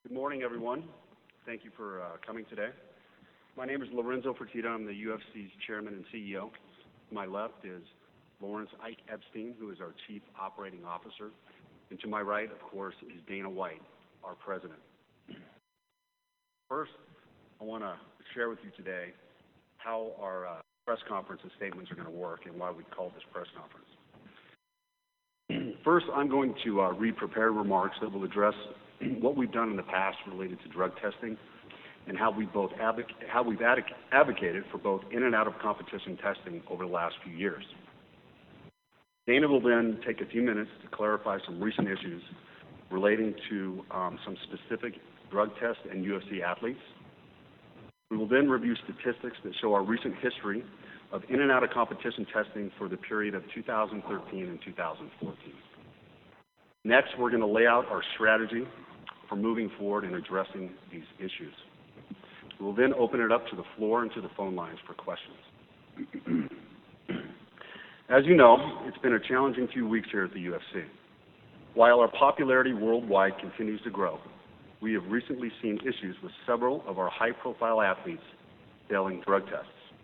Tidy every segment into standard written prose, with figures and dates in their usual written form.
Good morning, everyone. Thank you for coming today. My name is Lorenzo Fertitta. I'm the UFC's chairman and CEO. To my left is Lawrence Ike Epstein, who is our Chief Operating Officer. And to my right, of course, is Dana White, our president. First, I want to share with you today how our press conference and statements are going to work and why we called this press conference. First, I'm going to read prepared remarks that will address what we've done in the past related to drug testing and how we've advocated for both in and out of competition testing over the last few years. Dana will then take a few minutes to clarify some recent issues relating to some specific drug tests and UFC athletes. We will then review statistics that show our recent history of in and out of competition testing for the period of 2013 and 2014. Next, we're going to lay out our strategy for moving forward in addressing these issues. We'll then open it up to the floor and to the phone lines for questions. As you know, it's been a challenging few weeks here at the UFC. While our popularity worldwide continues to grow, we have recently seen issues with several of our high-profile athletes failing drug tests.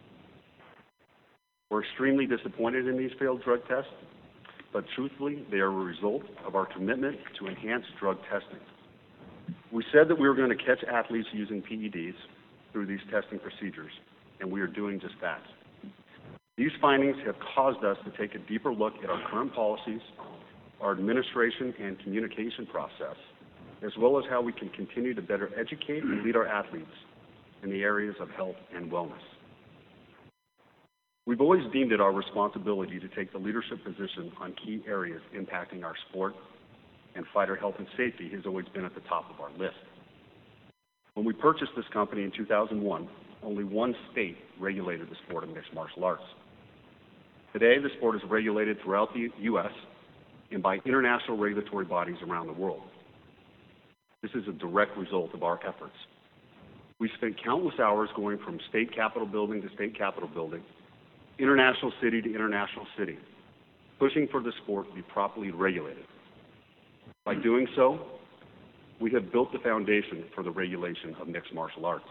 We're extremely disappointed in these failed drug tests, but truthfully, they are a result of our commitment to enhance drug testing. We said that we were going to catch athletes using PEDs through these testing procedures, and we are doing just that. These findings have caused us to take a deeper look at our current policies, our administration and communication process, as well as how we can continue to better educate and lead our athletes in the areas of health and wellness. We've always deemed it our responsibility to take the leadership position on key areas impacting our sport, and fighter health and safety has always been at the top of our list. When we purchased this company in 2001, only one state regulated the sport of mixed martial arts. Today, the sport is regulated throughout the U.S. and by international regulatory bodies around the world. This is a direct result of our efforts. We spent countless hours going from state capitol building to state capitol building, international city to international city, pushing for the sport to be properly regulated. By doing so, we have built the foundation for the regulation of mixed martial arts.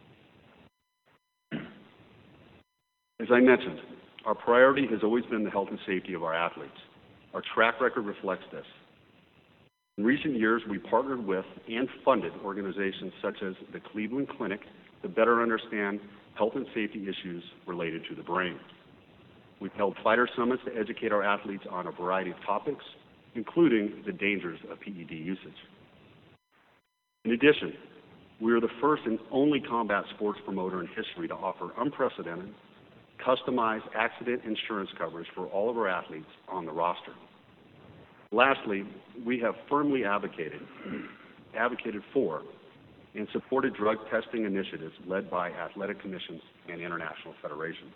As I mentioned, our priority has always been the health and safety of our athletes. Our track record reflects this. In recent years, we partnered with and funded organizations such as the Cleveland Clinic to better understand health and safety issues related to the brain. We've held fighter summits to educate our athletes on a variety of topics, including the dangers of PED usage. In addition, we are the first and only combat sports promoter in history to offer unprecedented, customized accident insurance coverage for all of our athletes on the roster. Lastly, we have firmly advocated for and supported drug testing initiatives led by athletic commissions and international federations.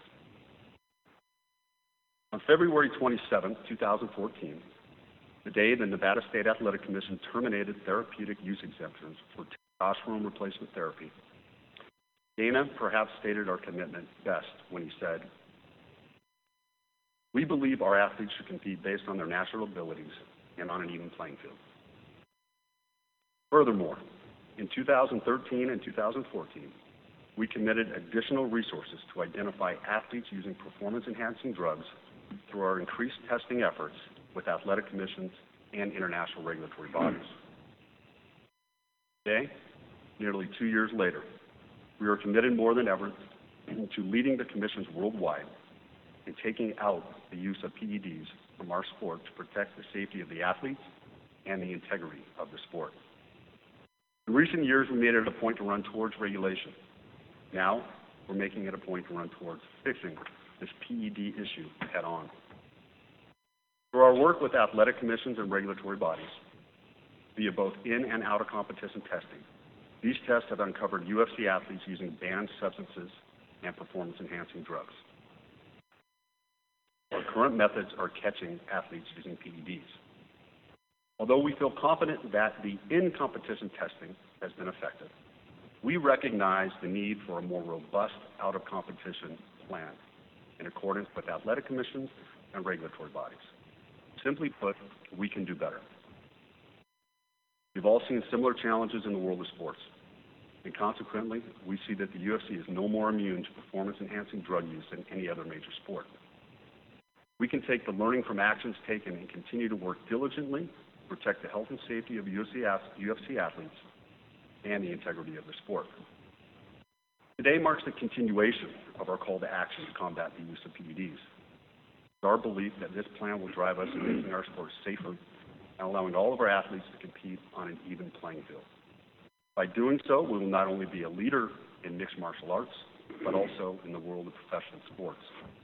On February 27, 2014, the day the Nevada State Athletic Commission terminated therapeutic use exemptions for testosterone replacement therapy, Dana perhaps stated our commitment best when he said, "We believe our athletes should compete based on their natural abilities and on an even playing field." Furthermore, in 2013 and 2014, we committed additional resources to identify athletes using performance-enhancing drugs through our increased testing efforts with athletic commissions and international regulatory bodies. Today, nearly 2 years later, we are committed more than ever to leading the commissions worldwide and taking out the use of PEDs from our sport to protect the safety of the athletes and the integrity of the sport. In recent years, we made it a point to run towards regulation. Now, we're making it a point to run towards fixing this PED issue head on. Through our work with athletic commissions and regulatory bodies, via both in and out of competition testing, these tests have uncovered UFC athletes using banned substances and performance-enhancing drugs. Our current methods are catching athletes using PEDs. Although we feel confident that the in-competition testing has been effective, we recognize the need for a more robust out-of-competition plan in accordance with athletic commissions and regulatory bodies. Simply put, we can do better. We've all seen similar challenges in the world of sports, and consequently, we see that the UFC is no more immune to performance-enhancing drug use than any other major sport. We can take the learning from actions taken and continue to work diligently to protect the health and safety of UFC athletes and the integrity of the sport. Today marks the continuation of our call to action to combat the use of PEDs. It's our belief that this plan will drive us in making our sport safer and allowing all of our athletes to compete on an even playing field. By doing so, we will not only be a leader in mixed martial arts, but also in the world of professional sports.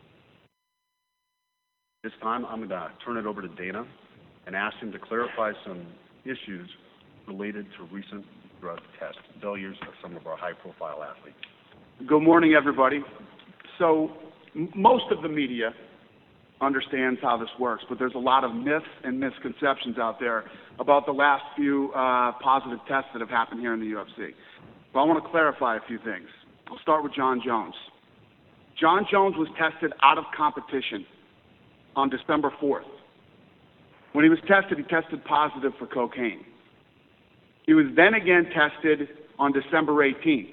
This time, I'm going to turn it over to Dana and ask him to clarify some issues related to recent drug test failures of some of our high-profile athletes. Good morning, everybody. So most of the media understands how this works, but there's a lot of myths and misconceptions out there about the last few positive tests that have happened here in the UFC. But I want to clarify a few things. I'll start with Jon Jones. Jon Jones was tested out of competition on December 4th. When he was tested, he tested positive for cocaine. He was then again tested on December 18th.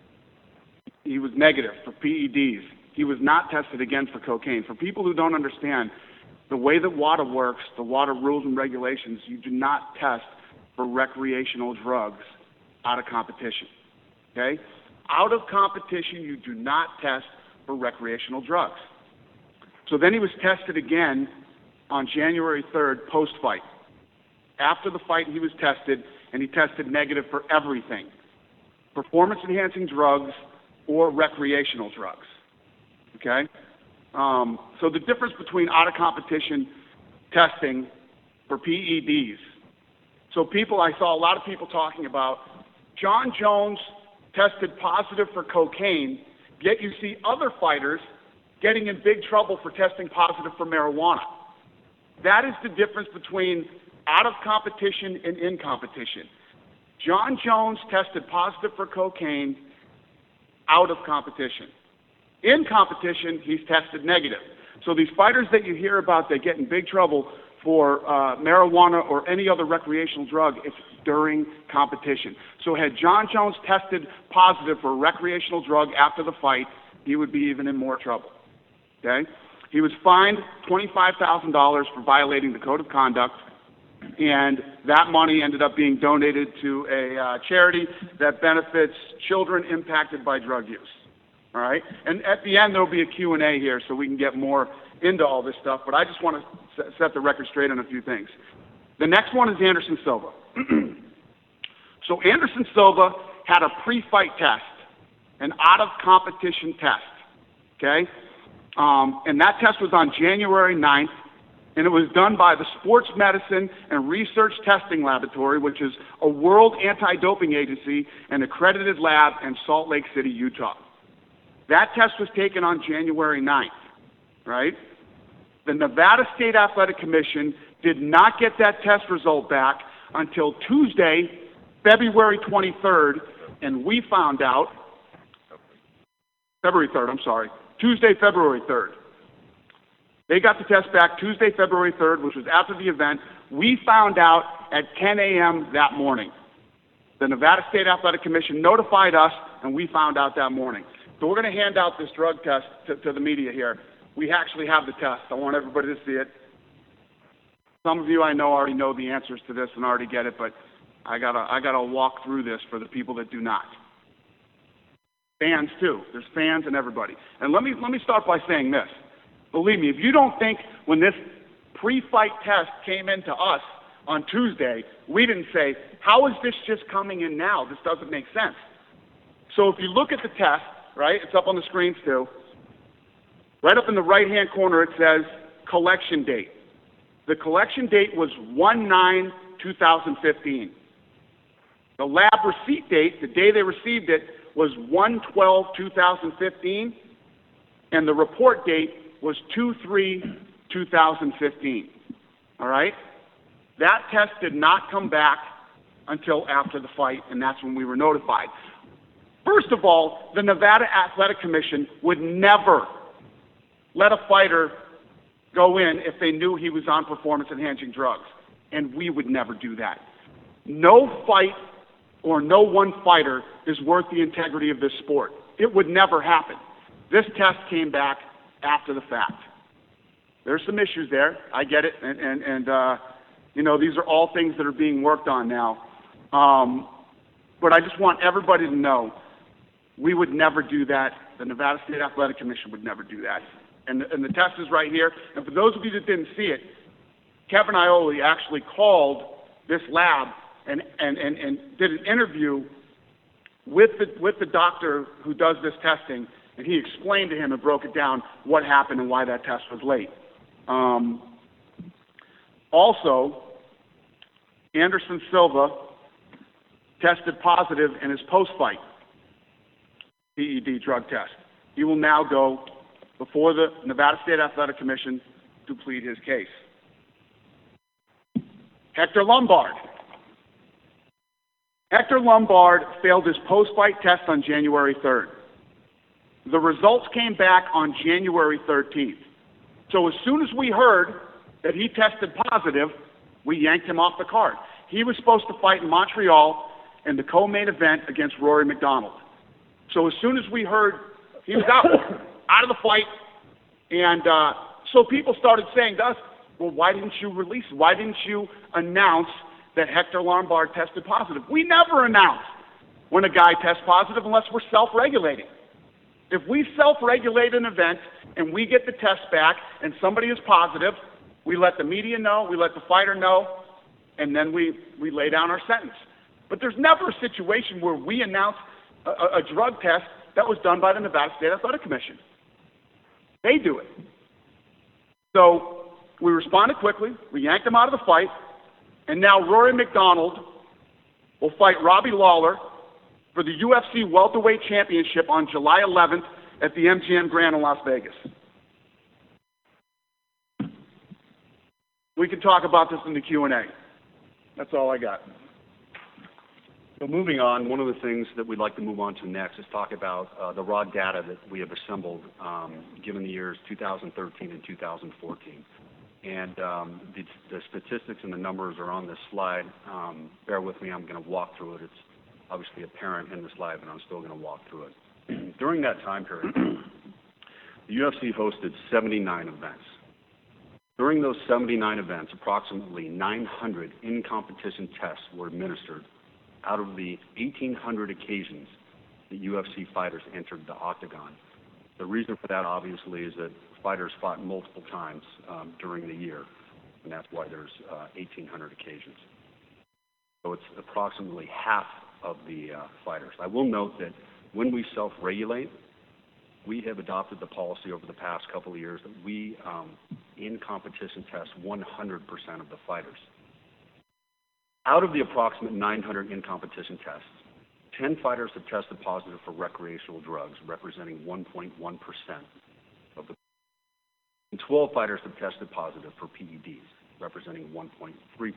He was negative for PEDs. He was not tested again for cocaine. For people who don't understand, the way that WADA works, the WADA rules and regulations, you do not test for recreational drugs out of competition, okay? Out of competition, you do not test for recreational drugs. So then he was tested again on January 3rd, post-fight. After the fight, he was tested, and he tested negative for everything, performance-enhancing drugs or recreational drugs, okay? So the difference between out-of-competition testing for PEDs. So I saw a lot of people talking about Jon Jones tested positive for cocaine, yet you see other fighters getting in big trouble for testing positive for marijuana. That is the difference between out of competition and in competition. Jon Jones tested positive for cocaine out of competition. In competition, he's tested negative. So these fighters that you hear about that get in big trouble for marijuana or any other recreational drug, it's during competition. So had Jon Jones tested positive for a recreational drug after the fight, he would be even in more trouble. Okay? He was fined $25,000 for violating the code of conduct, and that money ended up being donated to a charity that benefits children impacted by drug use. All right? And at the end, there will be a Q&A here so we can get more into all this stuff, but I just want to set the record straight on a few things. The next one is Anderson Silva. So Anderson Silva had a pre-fight test, an out-of-competition test, okay? And that test was on January 9th, and it was done by the Sports Medicine and Research Testing Laboratory, which is a world anti-doping agency and accredited lab in Salt Lake City, Utah. That test was taken on January 9th, right? The Nevada State Athletic Commission did not get that test result back until Tuesday, February 23rd, and we found out, February 3rd, I'm sorry, Tuesday, February 3rd. They got the test back Tuesday, February 3rd, which was after the event. We found out at 10 a.m. that morning. The Nevada State Athletic Commission notified us, and we found out that morning. So we're going to hand out this drug test to the media here. We actually have the test. I want everybody to see it. Some of you I know already know the answers to this and already get it, but I gotta walk through this for the people that do not. Fans too. There's fans and everybody. And let me start by saying this. Believe me, if you don't think when this pre-fight test came into us on Tuesday, we didn't say, how is this just coming in now? This doesn't make sense. So if you look at the test, right, it's up on the screens too. Right up in the right-hand corner, it says collection date. The collection date was 1/9/2015. The lab receipt date, the day they received it, was 1/12/2015, and the report date was 2/3/2015. All right? That test did not come back until after the fight, and that's when we were notified. First of all, the Nevada Athletic Commission would never let a fighter go in if they knew he was on performance-enhancing drugs, and we would never do that. No fight or no one fighter is worth the integrity of this sport. It would never happen. This test came back after the fact. There's some issues there. I get it. You know, these are all things that are being worked on now. But I just want everybody to know we would never do that. The Nevada State Athletic Commission would never do that. And the test is right here. And for those of you that didn't see it, Kevin Iole actually called this lab and did an interview with the doctor who does this testing, and he explained to him and broke it down what happened and why that test was late. Also, Anderson Silva tested positive in his post-fight PED drug test. He will now go before the Nevada State Athletic Commission to plead his case. Hector Lombard. Hector Lombard failed his post-fight test on January 3rd. The results came back on January 13th. So as soon as we heard that he tested positive, we yanked him off the card. He was supposed to fight in Montreal in the co-main event against Rory McDonald. So as soon as we heard he was out of the fight, and so people started saying to us, well, why didn't you release? Why didn't you announce that Hector Lombard tested positive? We never announce when a guy tests positive unless we're self-regulating. If we self-regulate an event and we get the test back and somebody is positive, we let the media know, we let the fighter know, and then we lay down our sentence. But there's never a situation where we announce a drug test that was done by the Nevada State Athletic Commission. They do it. So we responded quickly, we yanked him out of the fight, and now Rory McDonald will fight Robbie Lawler for the UFC Welterweight Championship on July 11th at the MGM Grand in Las Vegas. We can talk about this in the Q&A. That's all I got. So moving on, one of the things that we'd like to move on to next is talk about the raw data that we have assembled given the years 2013 and 2014. And the statistics and the numbers are on this slide. Bear with me, I'm going to walk through it. It's obviously apparent in the slide, but I'm still going to walk through it. During that time period, the UFC hosted 79 events. During those 79 events, approximately 900 in-competition tests were administered out of the 1,800 occasions that UFC fighters entered the octagon. The reason for that, obviously, is that fighters fought multiple times during the year, and that's why there's 1,800 occasions. So it's approximately half of the fighters. I will note that when we self-regulate, we have adopted the policy over the past couple of years that we, in competition, test 100% of the fighters. Out of the approximate 900 in-competition tests, 10 fighters have tested positive for recreational drugs, representing 1.1% of the, and 12 fighters have tested positive for PEDs, representing 1.3%.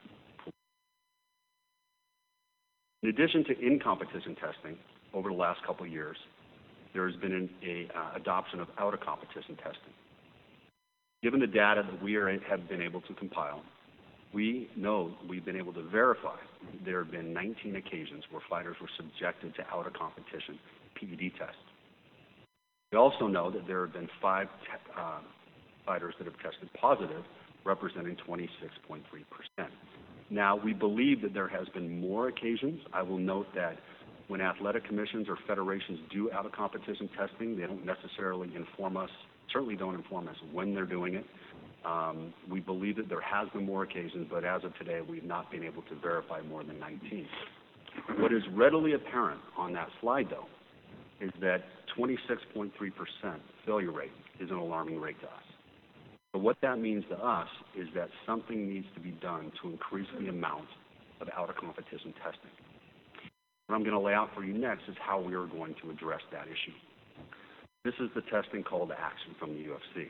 In addition to in-competition testing, over the last couple of years, there has been an adoption of out-of-competition testing. Given the data that we have been able to compile, we know we've been able to verify there have been 19 occasions where fighters were subjected to out-of-competition PED tests. We also know that there have been 5 fighters that have tested positive, representing 26.3%. Now, we believe that there has been more occasions. I will note that when athletic commissions or federations do out-of-competition testing, they don't necessarily inform us, certainly don't inform us when they're doing it. We believe that there has been more occasions, but as of today, we've not been able to verify more than 19. What is readily apparent on that slide, though, is that 26.3% failure rate is an alarming rate to us. So what that means to us is that something needs to be done to increase the amount of out-of-competition testing. What I'm going to lay out for you next is how we are going to address that issue. This is the testing call to action from the UFC.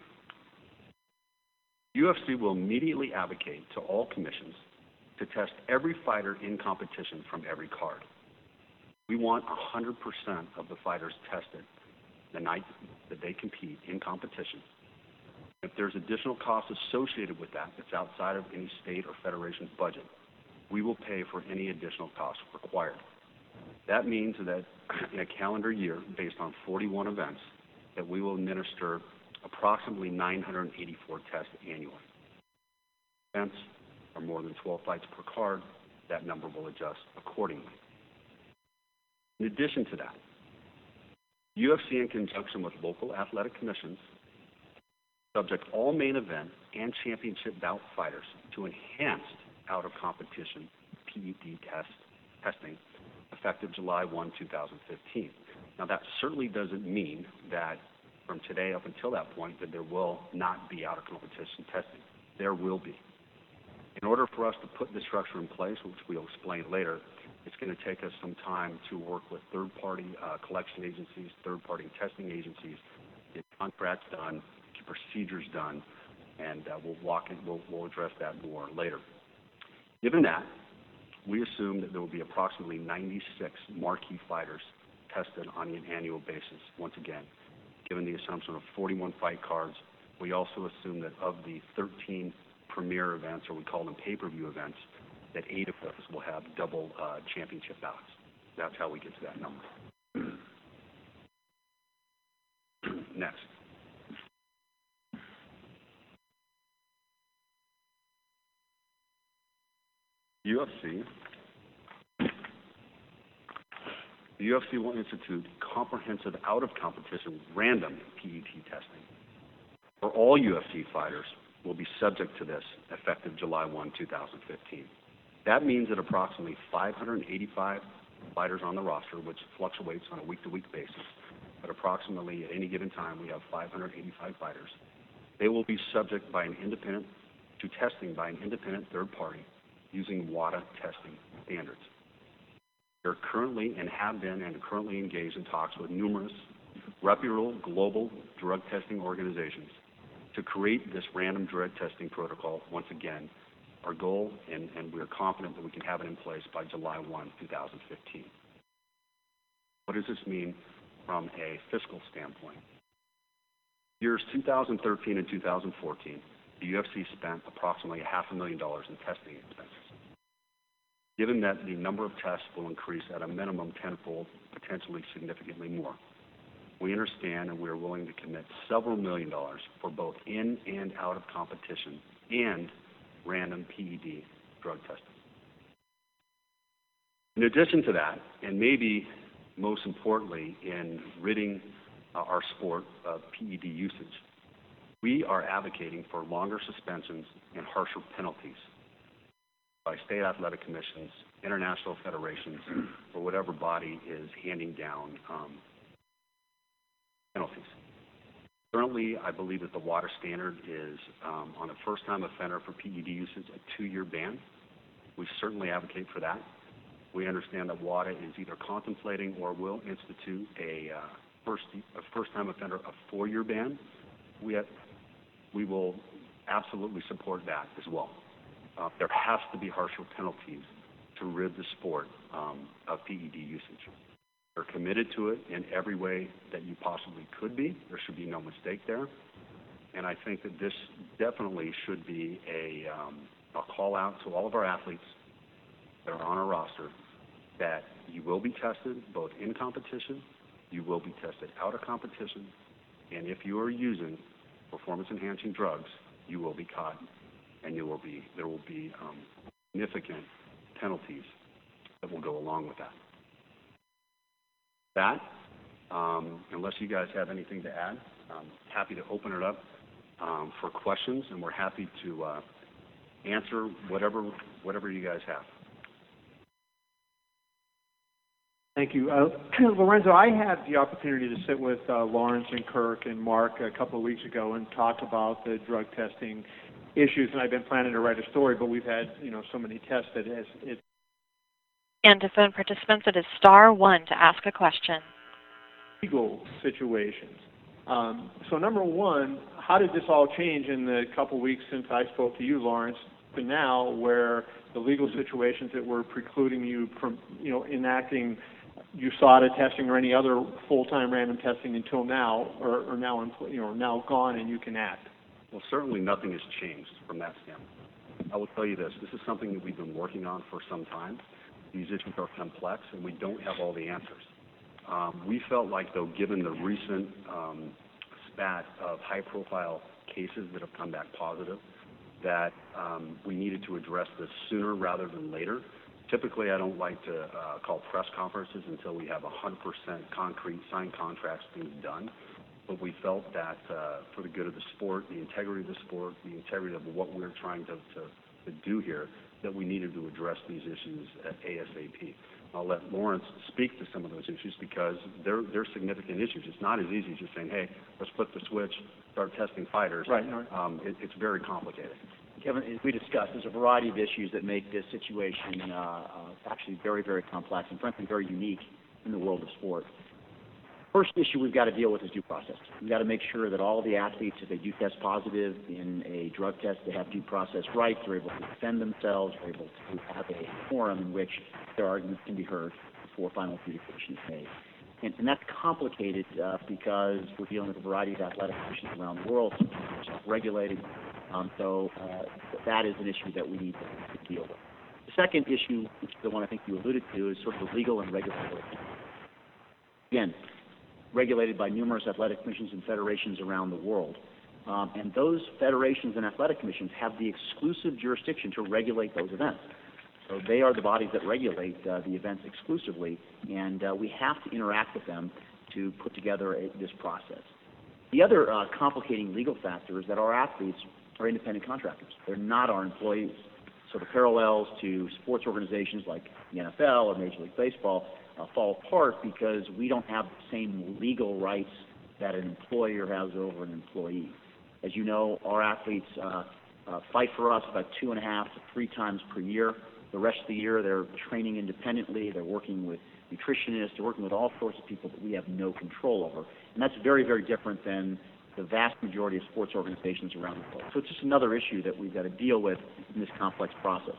UFC will immediately advocate to all commissions to test every fighter in competition from every card. We want 100% of the fighters tested the night that they compete in competition. If there's additional costs associated with that that's outside of any state or federation's budget, we will pay for any additional costs required. That means that in a calendar year, based on 41 events, that we will administer approximately 984 tests annually. Events are more than 12 fights per card, that number will adjust accordingly. In addition to that, UFC, in conjunction with local athletic commissions, subject all main event and championship bout fighters to enhanced out-of-competition PED testing effective July 1, 2015. Now, that certainly doesn't mean that from today up until that point that there will not be out-of-competition testing. There will be. In order for us to put this structure in place, which we'll explain later, it's going to take us some time to work with third-party collection agencies, third-party testing agencies, get contracts done, get procedures done, and we'll address that more later. Given that, we assume that there will be approximately 96 marquee fighters tested on an annual basis. Once again, given the assumption of 41 fight cards, we also assume that of the 13 premier events, or we call them pay-per-view events, that 8 of those will have double championship bouts. That's how we get to that number. Next. The UFC will institute comprehensive out-of-competition random PED testing. For all UFC fighters will be subject to this effective July 1, 2015. That means that approximately 585 fighters on the roster, which fluctuates on a week-to-week basis, but approximately at any given time we have 585 fighters. They will be subject to testing by an independent third party using WADA testing standards. They're currently and have been and currently engaged in talks with numerous reputable global drug testing organizations to create this random drug testing protocol. Once again, our goal, and we're confident that we can have it in place by July 1, 2015. What does this mean from a fiscal standpoint? Years 2013 and 2014, the UFC spent approximately $500,000 in testing expenses. Given that the number of tests will increase at a minimum tenfold, potentially significantly more, we understand and we are willing to commit several $1 million for both in and out of competition and random PED drug testing. In addition to that, and maybe most importantly in ridding our sport of PED usage, we are advocating for longer suspensions and harsher penalties by state athletic commissions, international federations, or whatever body is handing down penalties. Currently, I believe that the WADA standard is, on a first-time offender for PED usage, a 2-year ban. We certainly advocate for that. We understand that WADA is either contemplating or will institute a first-time offender a 4-year ban. We will absolutely support that as well. There has to be harsher penalties to rid the sport of PED usage. We're committed to it in every way that you possibly could be. There should be no mistake there. And I think that this definitely should be a call out to all of our athletes that are on our roster that you will be tested both in competition, you will be tested out of competition, and if you are using performance-enhancing drugs, you will be caught, and there will be significant penalties that will go along with that. Unless you guys have anything to add, I'm happy to open it up for questions, and we're happy to answer whatever you guys have. Thank you. Lorenzo, I had the opportunity to sit with Lawrence and Kirk and Mark a couple of weeks ago and talk about the drug testing issues, and I've been planning to write a story, but we've had so many tests that it's... And to phone participants, it is *1 to ask a question. Legal situations. So number one, how did this all change in the couple weeks since I spoke to you, Lawrence, to now, where the legal situations that were precluding you from, enacting USADA testing or any other full-time random testing until now, are now, now gone and you can act? Well, certainly nothing has changed from that standpoint. I will tell you this. This is something that we've been working on for some time. These issues are complex, and we don't have all the answers. We felt like, though, given the recent spat of high-profile cases that have come back positive, that we needed to address this sooner rather than later. Typically, I don't like to call press conferences until we have 100% concrete signed contracts, things done. But we felt that for the good of the sport, the integrity of the sport, the integrity of what we're trying to do here, that we needed to address these issues at ASAP. I'll let Lawrence speak to some of those issues because they're significant issues. It's not as easy as just saying, hey, let's flip the switch, start testing fighters. Right. It's very complicated. Kevin, as we discussed, there's a variety of issues that make this situation actually very, very complex and frankly very unique in the world of sport. First issue we've got to deal with is due process. We've got to make sure that all the athletes, if they do test positive in a drug test, they have due process rights, they're able to defend themselves, they're able to have a forum in which their arguments can be heard before final adjudication is made. And that's complicated because we're dealing with a variety of athletic commissions around the world, self-regulated. So that is an issue that we need to deal with. The second issue, which is the one I think you alluded to, is sort of the legal and regulatory. Again, regulated by numerous athletic commissions and federations around the world. And those federations and athletic commissions have the exclusive jurisdiction to regulate those events. So they are the bodies that regulate the events exclusively, and we have to interact with them to put together this process. The other complicating legal factor is that our athletes are independent contractors. They're not our employees. So the parallels to sports organizations like the NFL or Major League Baseball fall apart because we don't have the same legal rights that an employer has over an employee. As you know, our athletes fight for us about 2.5 to 3 times per year. The rest of the year, they're training independently. They're working with nutritionists. They're working with all sorts of people that we have no control over. And that's very, very different than the vast majority of sports organizations around the world. So it's just another issue that we've got to deal with in this complex process.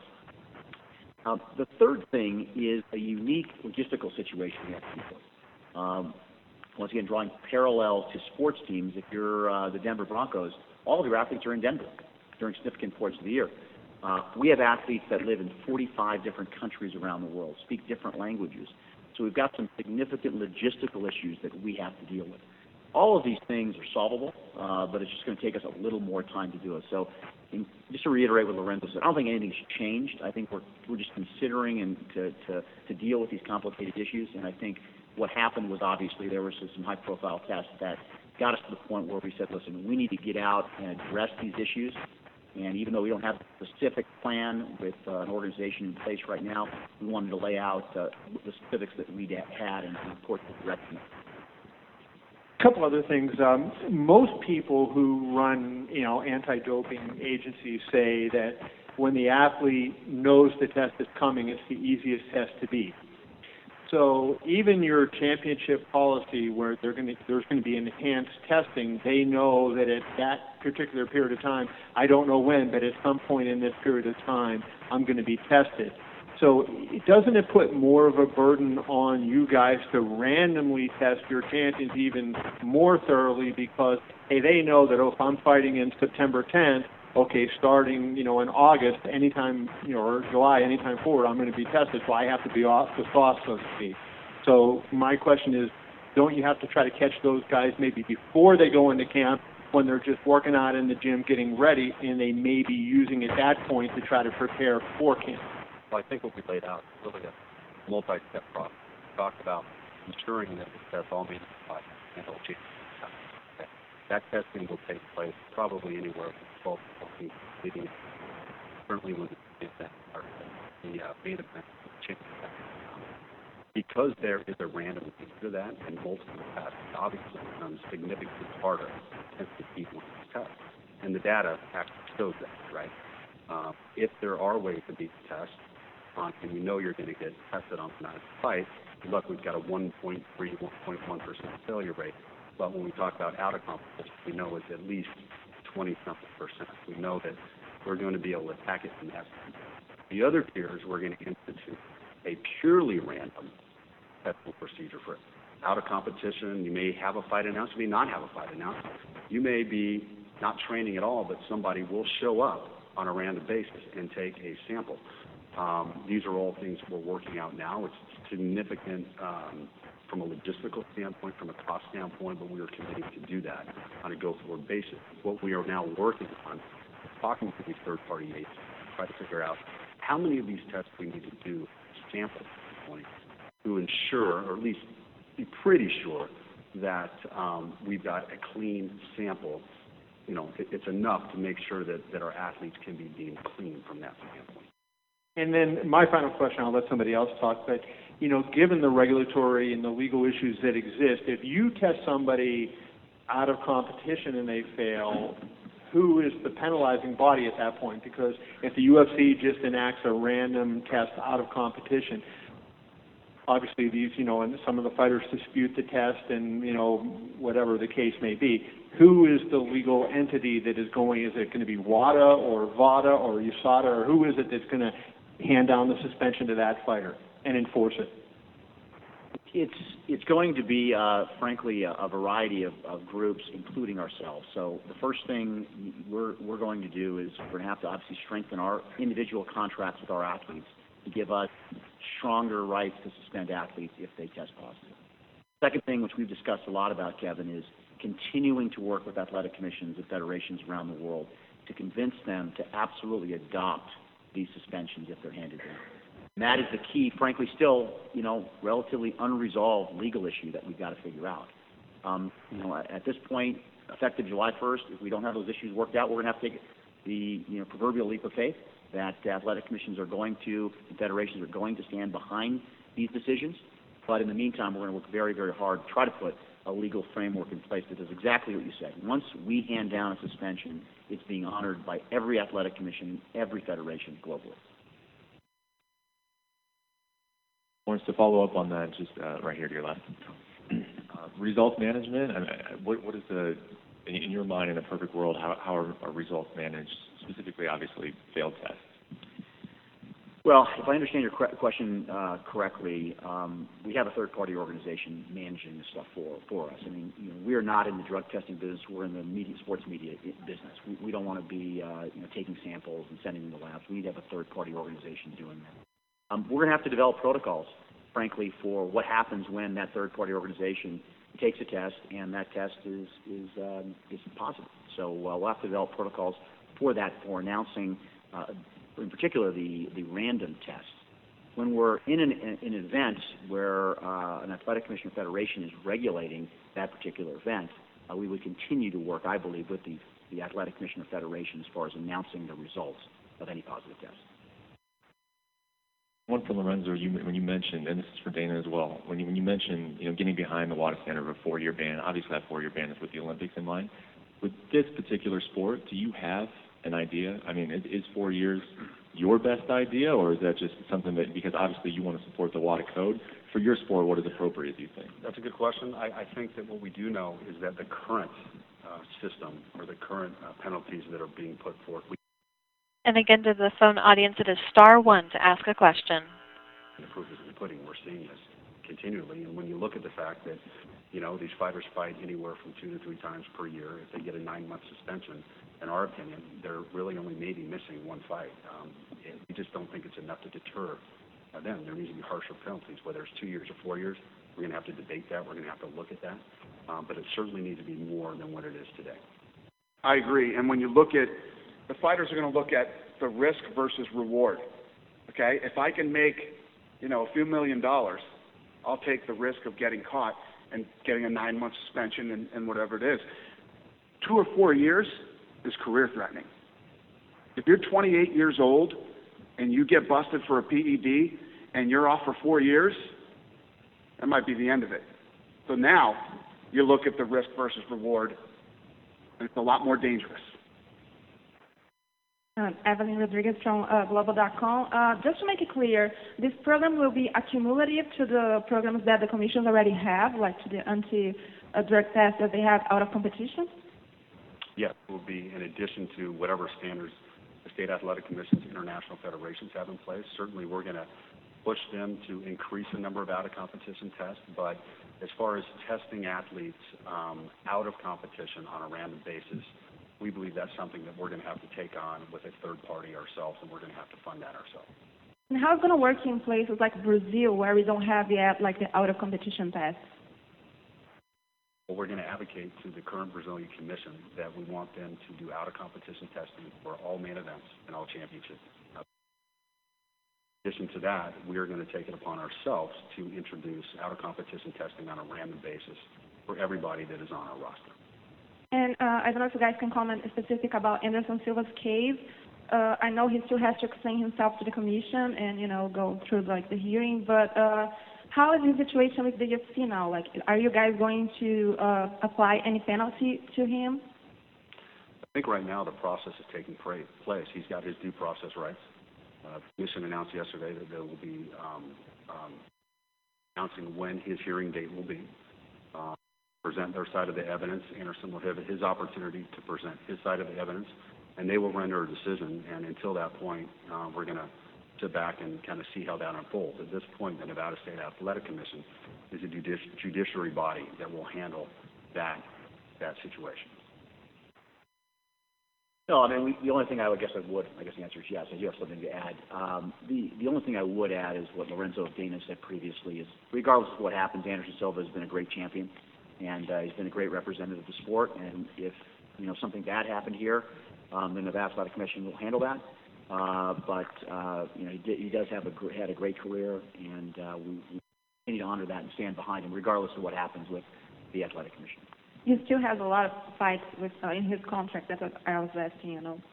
The third thing is a unique logistical situation we have to deal with. Once again, drawing parallels to sports teams, if you're the Denver Broncos, all of your athletes are in Denver during significant portions of the year. We have athletes that live in 45 different countries around the world, speak different languages. So we've got some significant logistical issues that we have to deal with. All of these things are solvable, but it's just going to take us a little more time to do it. So just to reiterate what Lorenzo said, I don't think anything's changed. I think we're just considering and to deal with these complicated issues. And I think what happened was obviously there were some high-profile tests that got us to the point where we said, listen, we need to get out and address these issues. And even though we don't have a specific plan with an organization in place right now, we wanted to lay out the specifics that we had and report the direction. A couple other things. Most people who run, anti-doping agencies say that when the athlete knows the test is coming, it's the easiest test to beat. So even your championship policy where there's going to be enhanced testing, they know that at that particular period of time, I don't know when, but at some point in this period of time, I'm going to be tested. So doesn't it put more of a burden on you guys to randomly test your champions even more thoroughly because, hey, they know that if I'm fighting in September 10th, okay, starting, in August, anytime, or July, anytime forward, I'm going to be tested, so I have to be off the sauce, so to speak. So my question is, don't you have to try to catch those guys maybe before they go into camp when they're just working out in the gym getting ready, and they may be using at that point to try to prepare for camp? Well, I think what we laid out is really a multi-step process. We talked about ensuring that the test all meets and OG. That testing will take place probably anywhere from 12 to 14 leading currently when the event starts, the main event championship. Because there is a random piece to that and multiple tests, it obviously becomes significantly harder to keep one of these tests. And the data actually shows that, right? If there are ways to beat the test, and you know you're going to get tested on the night of the fight, look, we've got a 1.3, 1.1% failure rate. But when we talk about out of competition, we know it's at least 20-something%. We know that we're going to be able to attack it from that side. The other tiers, we're going to institute a purely random testing procedure for out of competition. You may have a fight announced, you may not have a fight announced. You may be not training at all, but somebody will show up on a random basis and take a sample. These are all things we're working out now. It's significant from a logistical standpoint, from a cost standpoint, but we are committed to do that on a go-forward basis. What we are now working on, talking to these third-party agencies, try to figure out how many of these tests we need to do sample point to ensure, or at least be pretty sure, that we've got a clean sample. You know, it's enough to make sure that our athletes can be deemed clean from that standpoint. And then my final question, I'll let somebody else talk, but, you know, given the regulatory and the legal issues that exist, if you test somebody out of competition and they fail, who is the penalizing body at that point? Because if the UFC just enacts a random test out of competition, obviously these, you know, and some of the fighters dispute the test and, you know, whatever the case may be, who is the legal entity that is going? Is it going to be WADA or VADA or USADA, or who is it that's going to hand down the suspension to that fighter and enforce it? It's going to be, frankly, a variety of groups, including ourselves. So the first thing we're going to do is we're going to have to obviously strengthen our individual contracts with our athletes to give us stronger rights to suspend athletes if they test positive. Second thing, which we've discussed a lot about, Kevin, is continuing to work with athletic commissions and federations around the world to convince them to absolutely adopt these suspensions if they're handed down. And that is the key, frankly, still, you know, relatively unresolved legal issue that we've got to figure out. You know, at this point, effective July 1st, if we don't have those issues worked out, we're going to have to take the, you know, proverbial leap of faith that athletic commissions are going to, and federations are going to stand behind these decisions. But in the meantime, we're going to work very, very hard to try to put a legal framework in place that does exactly what you said. Once we hand down a suspension, it's being honored by every athletic commission, every federation globally. Lawrence, to follow up on that, just right here to your left. Results management, what is the, in your mind, in a perfect world, how are results managed, specifically, obviously, failed tests? Well, if I understand your question correctly, we have a third-party organization managing this stuff for us. I mean, you know, we are not in the drug testing business. We're in the media, sports media business. We don't want to be, you know, taking samples and sending them to labs. We need to have a third-party organization doing that. We're going to have to develop protocols, frankly, for what happens when that third-party organization takes a test and that test is positive. So we'll have to develop protocols for that, for announcing, in particular, the random tests. When we're in an event where an athletic commission or federation is regulating that particular event, we would continue to work, I believe, with the athletic commission or federation as far as announcing the results of any positive test. One for Lorenzo, when you mentioned, and this is for Dana as well, when you mentioned, you know, getting behind the WADA standard of a 4-year ban, obviously that 4-year ban is with the Olympics in mind. With this particular sport, do you have an idea? I mean, is 4 years your best idea, or is that just something that, because obviously you want to support the WADA code, for your sport, what is appropriate, do you think? That's a good question. I think that what we do know is that the current system, or the current penalties that are being put forth, And again, to the phone audience, it is *1 to ask a question. The proof is in the pudding. We're seeing this continually. And when you look at the fact that, you know, these fighters fight anywhere from 2 to 3 times per year, if they get a 9-month suspension, in our opinion, they're really only maybe missing 1 fight. And we just don't think it's enough to deter them. There needs to be harsher penalties, whether it's 2 years or 4 years. We're going to have to debate that. We're going to have to look at that. But it certainly needs to be more than what it is today. I agree. And when you look at, the fighters are going to look at the risk versus reward. Okay? If I can make, you know, a few $1 million, I'll take the risk of getting caught and getting a 9-month suspension and whatever it is. 2 or 4 years is career threatening. If you're 28 years old and you get busted for a PED and you're off for 4 years, that might be the end of it. So now you look at the risk versus reward, and it's a lot more dangerous. Evelyn Rodriguez from Global.com. Just to make it clear, this program will be accumulative to the programs that the commissions already have, like to the anti-drug test that they have out of competition? Yes, it will be in addition to whatever standards the state athletic commissions, international federations have in place. Certainly we're going to push them to increase the number of out-of-competition tests, but as far as testing athletes out of competition on a random basis, we believe that's something that we're going to have to take on with a third party ourselves, and we're going to have to fund that ourselves. And how it's going to work in places like Brazil, where we don't have yet like the out of competition test? Well, we're going to advocate to the current Brazilian Commission that we want them to do out-of-competition testing for all main events and all championships. In addition to that, we are going to take it upon ourselves to introduce out-of-competition testing on a random basis for everybody that is on our roster. And I don't know if you guys can comment specific about Anderson Silva's case. I know he still has to explain himself to the commission and, you know, go through like the hearing, but how is the situation with the UFC now? Like, are you guys going to apply any penalty to him? I think right now the process is taking place. He's got his due process rights. The commission announced yesterday that they will be announcing when his hearing date will be. Present their side of the evidence. Anderson will have his opportunity to present his side of the evidence, and they will render a decision. And until that point, we're going to sit back and kind of see how that unfolds. At this point, the Nevada State Athletic Commission is a judiciary body that will handle that situation. No, I mean, the only thing I guess the answer is yes. I do have something to add. The only thing I would add is what Lorenzo Dana said previously is, regardless of what happens, Anderson Silva has been a great champion, and he's been a great representative of the sport. And if, you know, something bad happened here, the Nevada Athletic Commission will handle that. You know, he does have had a great career, and we continue to honor that and stand behind him, regardless of what happens with the Athletic Commission. He still has a lot of fights with in his contract. That's what I was asking, you know.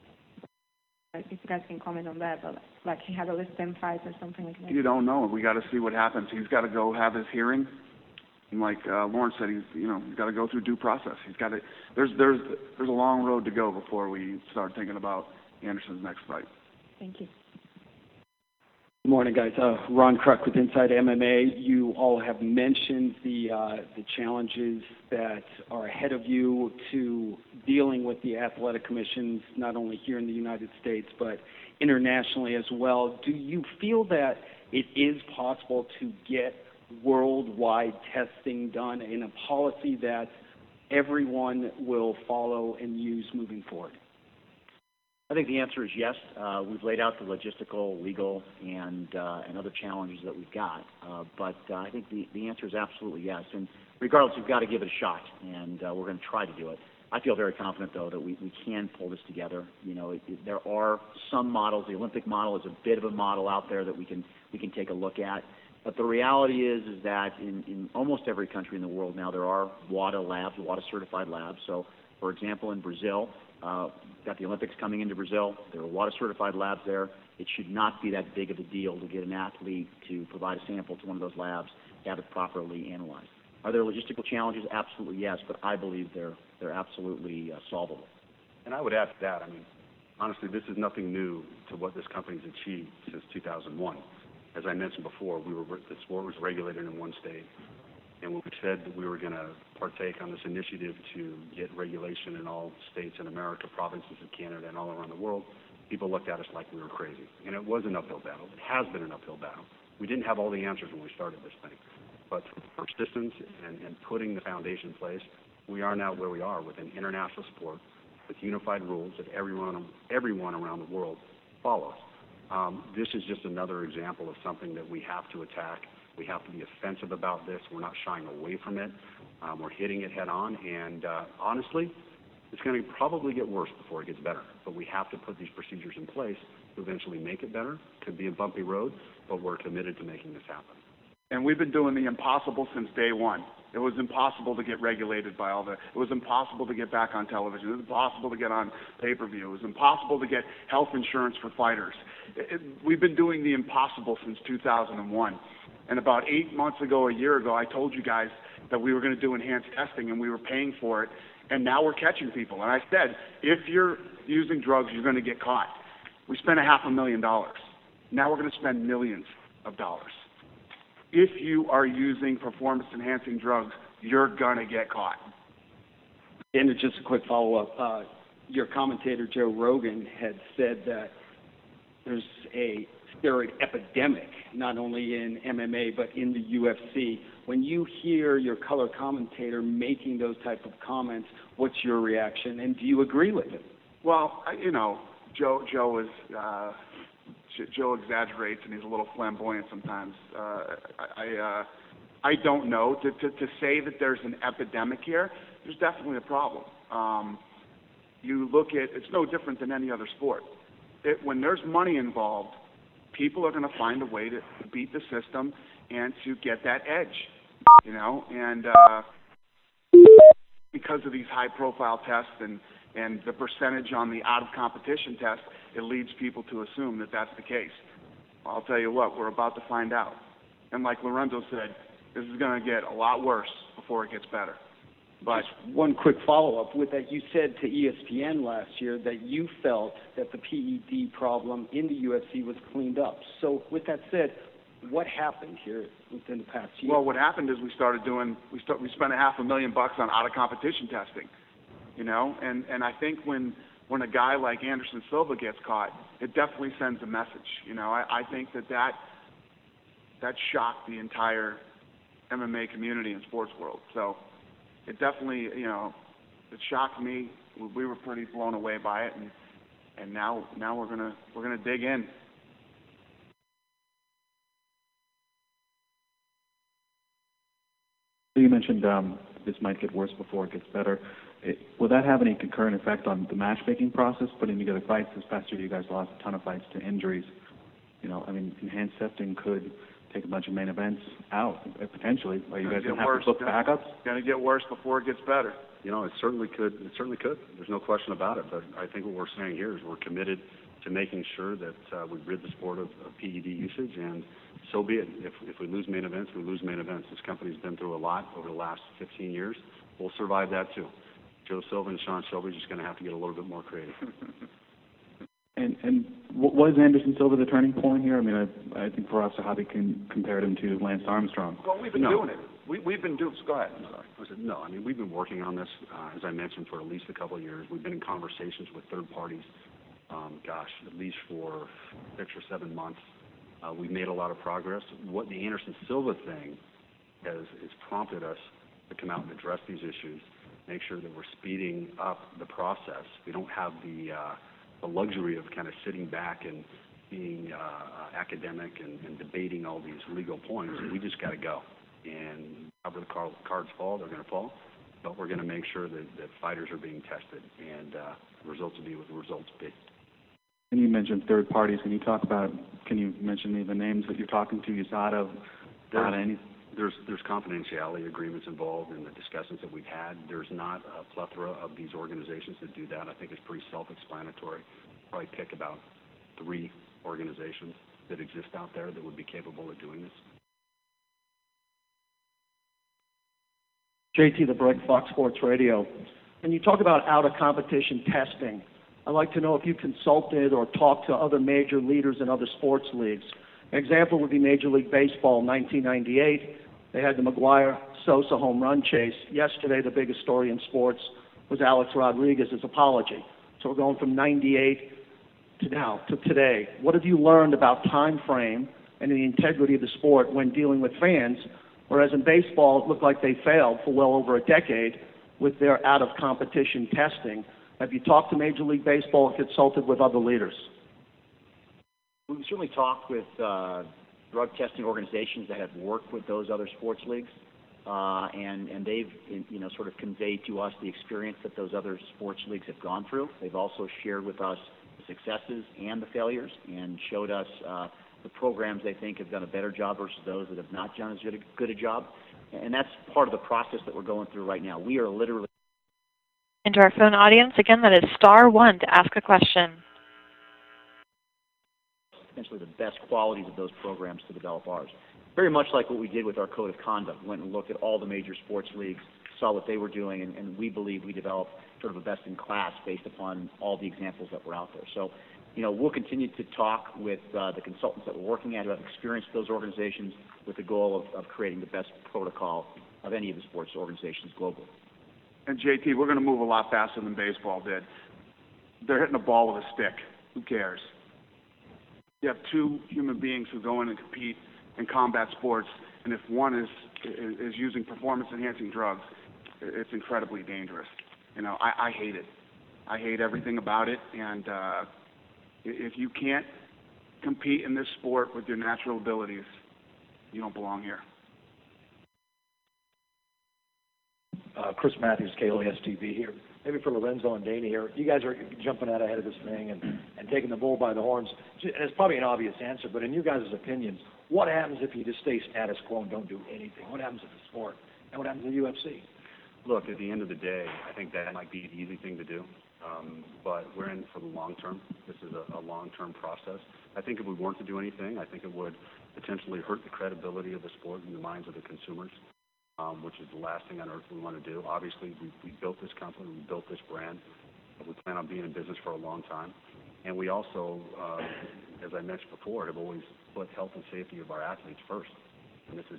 If you guys can comment on that, but like he had a list of 10 fights or something like that. You don't know. We got to see what happens. He's got to go have his hearing. And like Lawrence said, he's got to go through due process. He's got to. There's a long road to go before we start thinking about Anderson's next fight. Thank you. Good morning, guys. Ron Kruk with Inside MMA. You all have mentioned the challenges that are ahead of you to dealing with the athletic commissions, not only here in the United States, but internationally as well. Do you feel that it is possible to get worldwide testing done in a policy that everyone will follow and use moving forward? I think the answer is yes. We've laid out the logistical, legal, and other challenges that we've got. But I think the answer is absolutely yes. And regardless, we've got to give it a shot, and we're going to try to do it. I feel very confident, though, that we can pull this together. You know, there are some models. The Olympic model is a bit of a model out there that we can take a look at. But the reality is that in almost every country in the world now, there are WADA labs, WADA certified labs. So, for example, in Brazil, got the Olympics coming into Brazil. There are WADA certified labs there. It should not be that big of a deal to get an athlete to provide a sample to one of those labs to have it properly analyzed. Are there logistical challenges? Absolutely yes, but I believe they're absolutely solvable. And I would add to that, I mean, honestly, this is nothing new to what this company's achieved since 2001. As I mentioned before, the sport was regulated in one state. And when we said that we were going to partake on this initiative to get regulation in all states in America, provinces of Canada, and all around the world, people looked at us like we were crazy. And it was an uphill battle. It has been an uphill battle. We didn't have all the answers when we started this thing. But through persistence and putting the foundation in place, we are now where we are with an international sport with unified rules that everyone around the world follows. This is just another example of something that we have to attack. We have to be offensive about this. We're not shying away from it. We're hitting it head on. And honestly, it's going to probably get worse before it gets better. But we have to put these procedures in place to eventually make it better. It could be a bumpy road, but we're committed to making this happen. And we've been doing the impossible since day one. It was impossible to get regulated by it was impossible to get back on television. It was impossible to get on pay-per-view. It was impossible to get health insurance for fighters. We've been doing the impossible since 2001. And about 8 months ago, a year ago, I told you guys that we were going to do enhanced testing and we were paying for it. And now we're catching people. And I said, if you're using drugs, you're going to get caught. We spent $500,000. Now we're going to spend millions of dollars. If you are using performance-enhancing drugs, you're going to get caught. And just a quick follow-up. Your commentator, Joe Rogan, had said that there's a they're an epidemic, not only in MMA, but in the UFC. When you hear your color commentator making those type of comments, what's your reaction, and do you agree with it? Well, Joe exaggerates and he's a little flamboyant sometimes. I don't know. To say that there's an epidemic here, there's definitely a problem. You look at, it's no different than any other sport. When there's money involved, people are going to find a way to beat the system and to get that edge, and because of these high-profile tests and the percentage on the out-of-competition test, it leads people to assume that that's the case. I'll tell you what, we're about to find out. And like Lorenzo said, this is going to get a lot worse before it gets better. But just one quick follow-up with that. You said to ESPN last year that you felt that the PED problem in the UFC was cleaned up. So with that said, what happened here within the past year? Well, what happened is we spent $500,000 on out-of-competition testing, and I think when a guy like Anderson Silva gets caught, it definitely sends a message. I think that shocked the entire MMA community and sports world. So it definitely, it shocked me. We were pretty blown away by it, and now we're gonna dig in. You mentioned this might get worse before it gets better. Will that have any concurrent effect on the matchmaking process, putting together fights? This past year, you guys lost a ton of fights to injuries. Enhanced testing could take a bunch of main events out, potentially. Are you guys going to have to book backups? It's going to get worse before it gets better. It certainly could. It certainly could. There's no question about it. But I think what we're saying here is we're committed to making sure that we rid the sport of PED usage, and so be it. If we lose main events, we lose main events. This company's been through a lot over the last 15 years. We'll survive that too. Joe Silva and Sean Shelby are just going to have to get a little bit more creative. And was Anderson Silva the turning point here? I think for us, how they can compare him to Lance Armstrong. Well, we've been doing it. We've been doing. Go ahead. No, we've been working on this, as I mentioned, for at least a couple of years. We've been in conversations with third parties, at least for 6 or 7 months. We've made a lot of progress. What the Anderson Silva thing has prompted us to come out and address these issues, make sure that we're speeding up the process. We don't have the luxury of kind of sitting back and being academic and debating all these legal points. We just got to go. And however the cards fall, they're going to fall. But we're going to make sure that fighters are being tested, and the results will be what the results be. And you mentioned third parties. Can you mention any of the names that you're talking to? USADA, any? There's confidentiality agreements involved in the discussions that we've had. There's not a plethora of these organizations that do that. I think it's pretty self-explanatory. Probably pick about 3 organizations that exist out there that would be capable of doing this. JT LeBrec, Fox Sports Radio. When you talk about out-of-competition testing, I'd like to know if you consulted or talked to other major leaders in other sports leagues. An example would be Major League Baseball in 1998. They had the McGwire-Sosa home run chase. Yesterday, the biggest story in sports was Alex Rodriguez's apology. So we're going from 98 to now, to today. What have you learned about time frame and the integrity of the sport when dealing with fans? Whereas in baseball, it looked like they failed for well over a decade with their out-of-competition testing. Have you talked to Major League Baseball and consulted with other leaders? We've certainly talked with drug testing organizations that have worked with those other sports leagues, and they've sort of conveyed to us the experience that those other sports leagues have gone through. They've also shared with us the successes and the failures, and showed us the programs they think have done a better job versus those that have not done as good a job. And that's part of the process that we're going through right now. We are literally... And to our phone audience, again, that is *1 to ask a question. Essentially the best qualities of those programs to develop ours. Very much like what we did with our code of conduct. We went and looked at all the major sports leagues, saw what they were doing, and we believe we developed sort of a best-in-class based upon all the examples that were out there. So, we'll continue to talk with the consultants that we're working at who have experience with those organizations with the goal of creating the best protocol of any of the sports organizations globally. And JT, we're going to move a lot faster than baseball did. They're hitting a ball with a stick. Who cares? You have two human beings who go in and compete in combat sports, and if one is using performance-enhancing drugs, it's incredibly dangerous. You know, I hate it. I hate everything about it, and if you can't compete in this sport with your natural abilities, you don't belong here. Chris Matthews, KLAS TV here. Maybe for Lorenzo and Dana here. You guys are jumping out ahead of this thing and taking the bull by the horns. And it's probably an obvious answer, but in you guys' opinions, what happens if you just stay status quo and don't do anything? What happens to the sport? And what happens to the UFC? Look, at the end of the day, I think that might be the easy thing to do, but we're in for the long term. This is a long-term process. I think if we weren't to do anything, I think it would potentially hurt the credibility of the sport in the minds of the consumers, which is the last thing on earth we want to do. Obviously, we built this company, we built this brand. We plan on being in business for a long time. And we also, as I mentioned before, have always put health and safety of our athletes first. And this is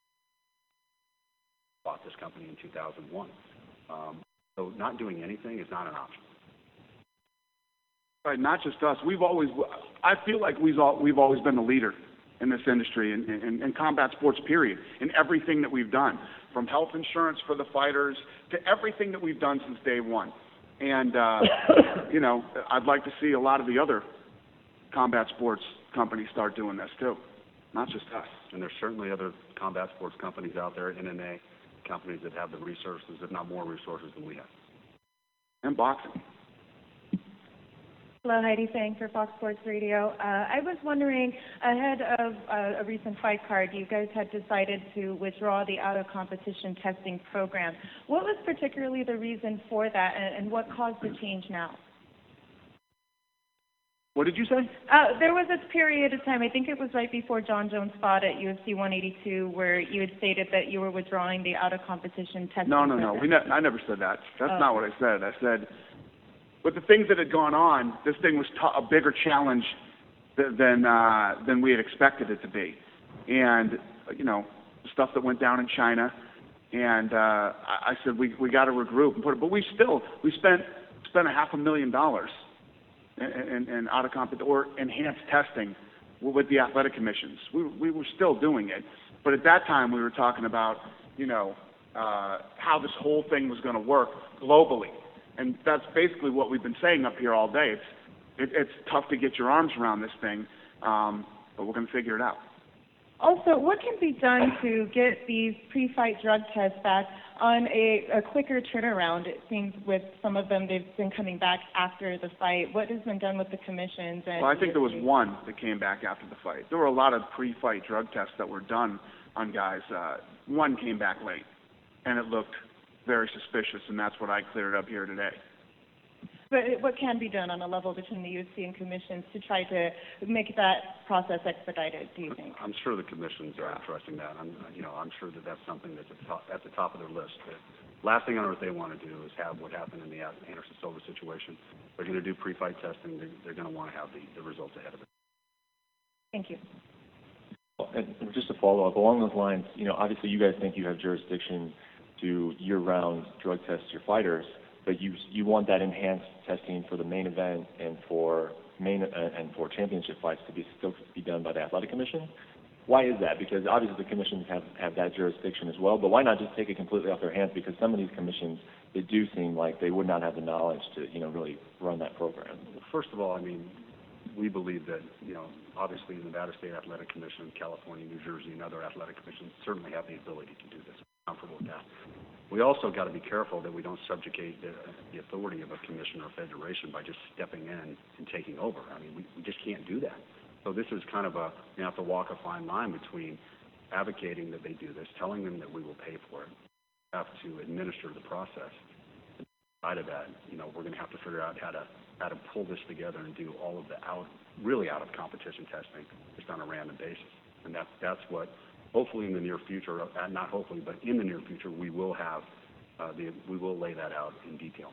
bought this company in 2001. So not doing anything is not an option. Right, not just us. I feel like we've always been the leader in this industry, in combat sports, period, in everything that we've done, from health insurance for the fighters to everything that we've done since day one. And, you know, I'd like to see a lot of the other combat sports companies start doing this too, not just us. And there's certainly other combat sports companies out there, MMA companies that have the resources, if not more resources than we have. And boxing. Hello, Heidi Fang for Fox Sports Radio. I was wondering, ahead of a recent fight card, you guys had decided to withdraw the out-of-competition testing program. What was particularly the reason for that, and what caused the change now? What did you say? There was a period of time, I think it was right before John Jones fought at UFC 182, where you had stated that you were withdrawing the out-of-competition testing program. No. I never said that. That's not what I said. I said, with the things that had gone on, this thing was a bigger challenge than we had expected it to be. And, you know, the stuff that went down in China, and I said, we got to regroup and put it, but we spent $500,000 in out-of-competition or enhanced testing with the athletic commissions. We were still doing it, but at that time we were talking about, you know, how this whole thing was going to work globally, and that's basically what we've been saying up here all day. It's tough to get your arms around this thing, but we're going to figure it out. Also, what can be done to get these pre-fight drug tests back on a quicker turnaround? It seems with some of them, they've been coming back after the fight. What has been done with the commissions? And well, I think there was one that came back after the fight. There were a lot of pre-fight drug tests that were done on guys. One came back late, and it looked very suspicious, and that's what I cleared up here today. But what can be done on a level between the UFC and commissions to try to make that process expedited, do you think? I'm sure the commissions are addressing that. I'm sure that that's something that's at the top of their list. The last thing on earth they want to do is have what happened in the Anderson Silva situation. They're going to do pre-fight testing. They're going to want to have the results ahead of it. Thank you. And just to follow up, along those lines, you know, obviously you guys think you have jurisdiction to year-round drug test your fighters, but you want that enhanced testing for the main event and for championship fights to still be done by the athletic commission. Why is that? Because obviously the commissions have that jurisdiction as well, but why not just take it completely off their hands? Because some of these commissions, it do seem like they would not have the knowledge to, you know, really run that program. Well, first of all, I mean, we believe that, you know, obviously the Nevada State Athletic Commission, California, New Jersey, and other athletic commissions certainly have the ability to do this. We're comfortable with that. We also got to be careful that we don't subjugate the authority of a commission or federation by just stepping in and taking over. I mean, we just can't do that. So this is kind of you have to walk a fine line between advocating that they do this, telling them that we will pay for it, have to administer the process. Inside of that, you know, we're going to have to figure out how to pull this together and do all of the really out of competition testing just on a random basis. And that's what, hopefully in the near future, not hopefully, but in the near future, we will have, we will lay that out in detail.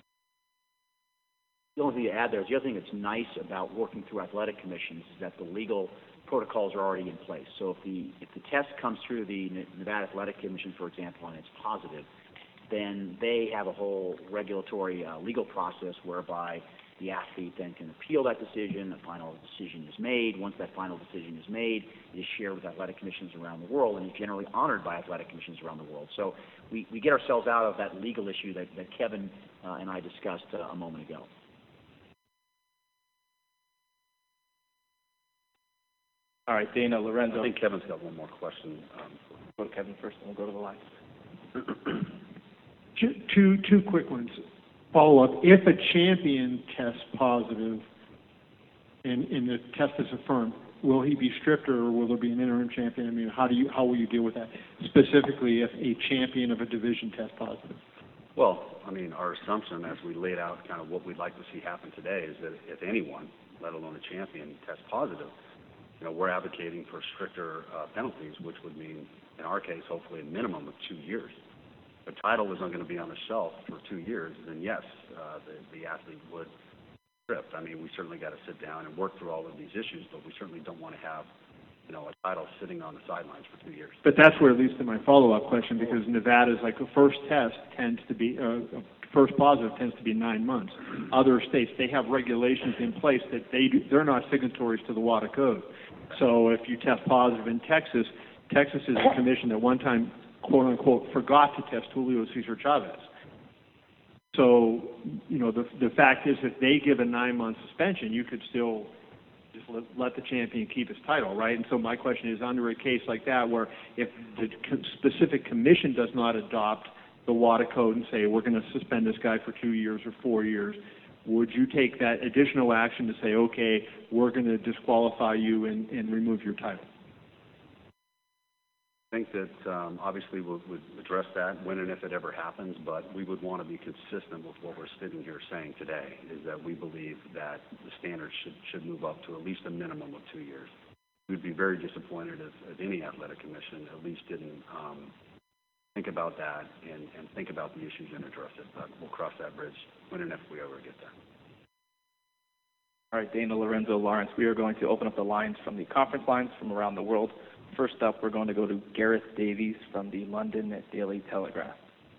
The only thing to add there is the other thing that's nice about working through athletic commissions is that the legal protocols are already in place. So if the test comes through the Nevada Athletic Commission, for example, and it's positive, then they have a whole regulatory legal process whereby The athlete then can appeal that decision. A final decision is made. Once that final decision is made, it is shared with athletic commissions around the world and is generally honored by athletic commissions around the world. So we get ourselves out of that legal issue that Kevin and I discussed a moment ago. All right, Dana, Lorenzo. I think Kevin's got one more question. Go to Kevin first, and we'll go to the line. Two quick ones. Follow up. If a champion tests positive and the test is affirmed, will he be stripped or will there be an interim champion? I mean, how will you deal with that? Specifically, if a champion of a division tests positive. Well, I mean, our assumption, as we laid out kind of what we'd like to see happen today, is that if anyone, let alone a champion, tests positive, we're advocating for stricter penalties, which would mean, in our case, hopefully a minimum of 2 years. If the title isn't going to be on the shelf for 2 years, then yes, the athlete would strip. I mean, we certainly got to sit down and work through all of these issues, but we certainly don't want to have, a title sitting on the sidelines for 2 years. But that's where it leads to my follow-up question, because Nevada's like the first test tends to be, first positive tends to be 9 months. Other states, they have regulations in place that they're not signatories to the WADA code. So if you test positive in Texas, Texas is a commission that one time, quote unquote, forgot to test Julio Cesar Chavez. So, the fact is, if they give a 9-month suspension, you could still just let the champion keep his title, right? And so my question is, under a case like that, where if the specific commission does not adopt the WADA code and say, we're going to suspend this guy for 2 years or 4 years, would you take that additional action to say, okay, we're going to disqualify you and remove your title? I think that obviously we'll address that when and if it ever happens, but we would want to be consistent with what we're sitting here saying today, is that we believe that the standards should move up to at least a minimum of 2 years. We'd be very disappointed if any athletic commission at least didn't think about that and think about the issues and address it. But we'll cross that bridge when and if we ever get there. All right, Dana, Lorenzo, Lawrence, we are going to open up the lines from the conference lines from around the world. First up, we're going to go to Gareth Davies from the London Daily Telegraph.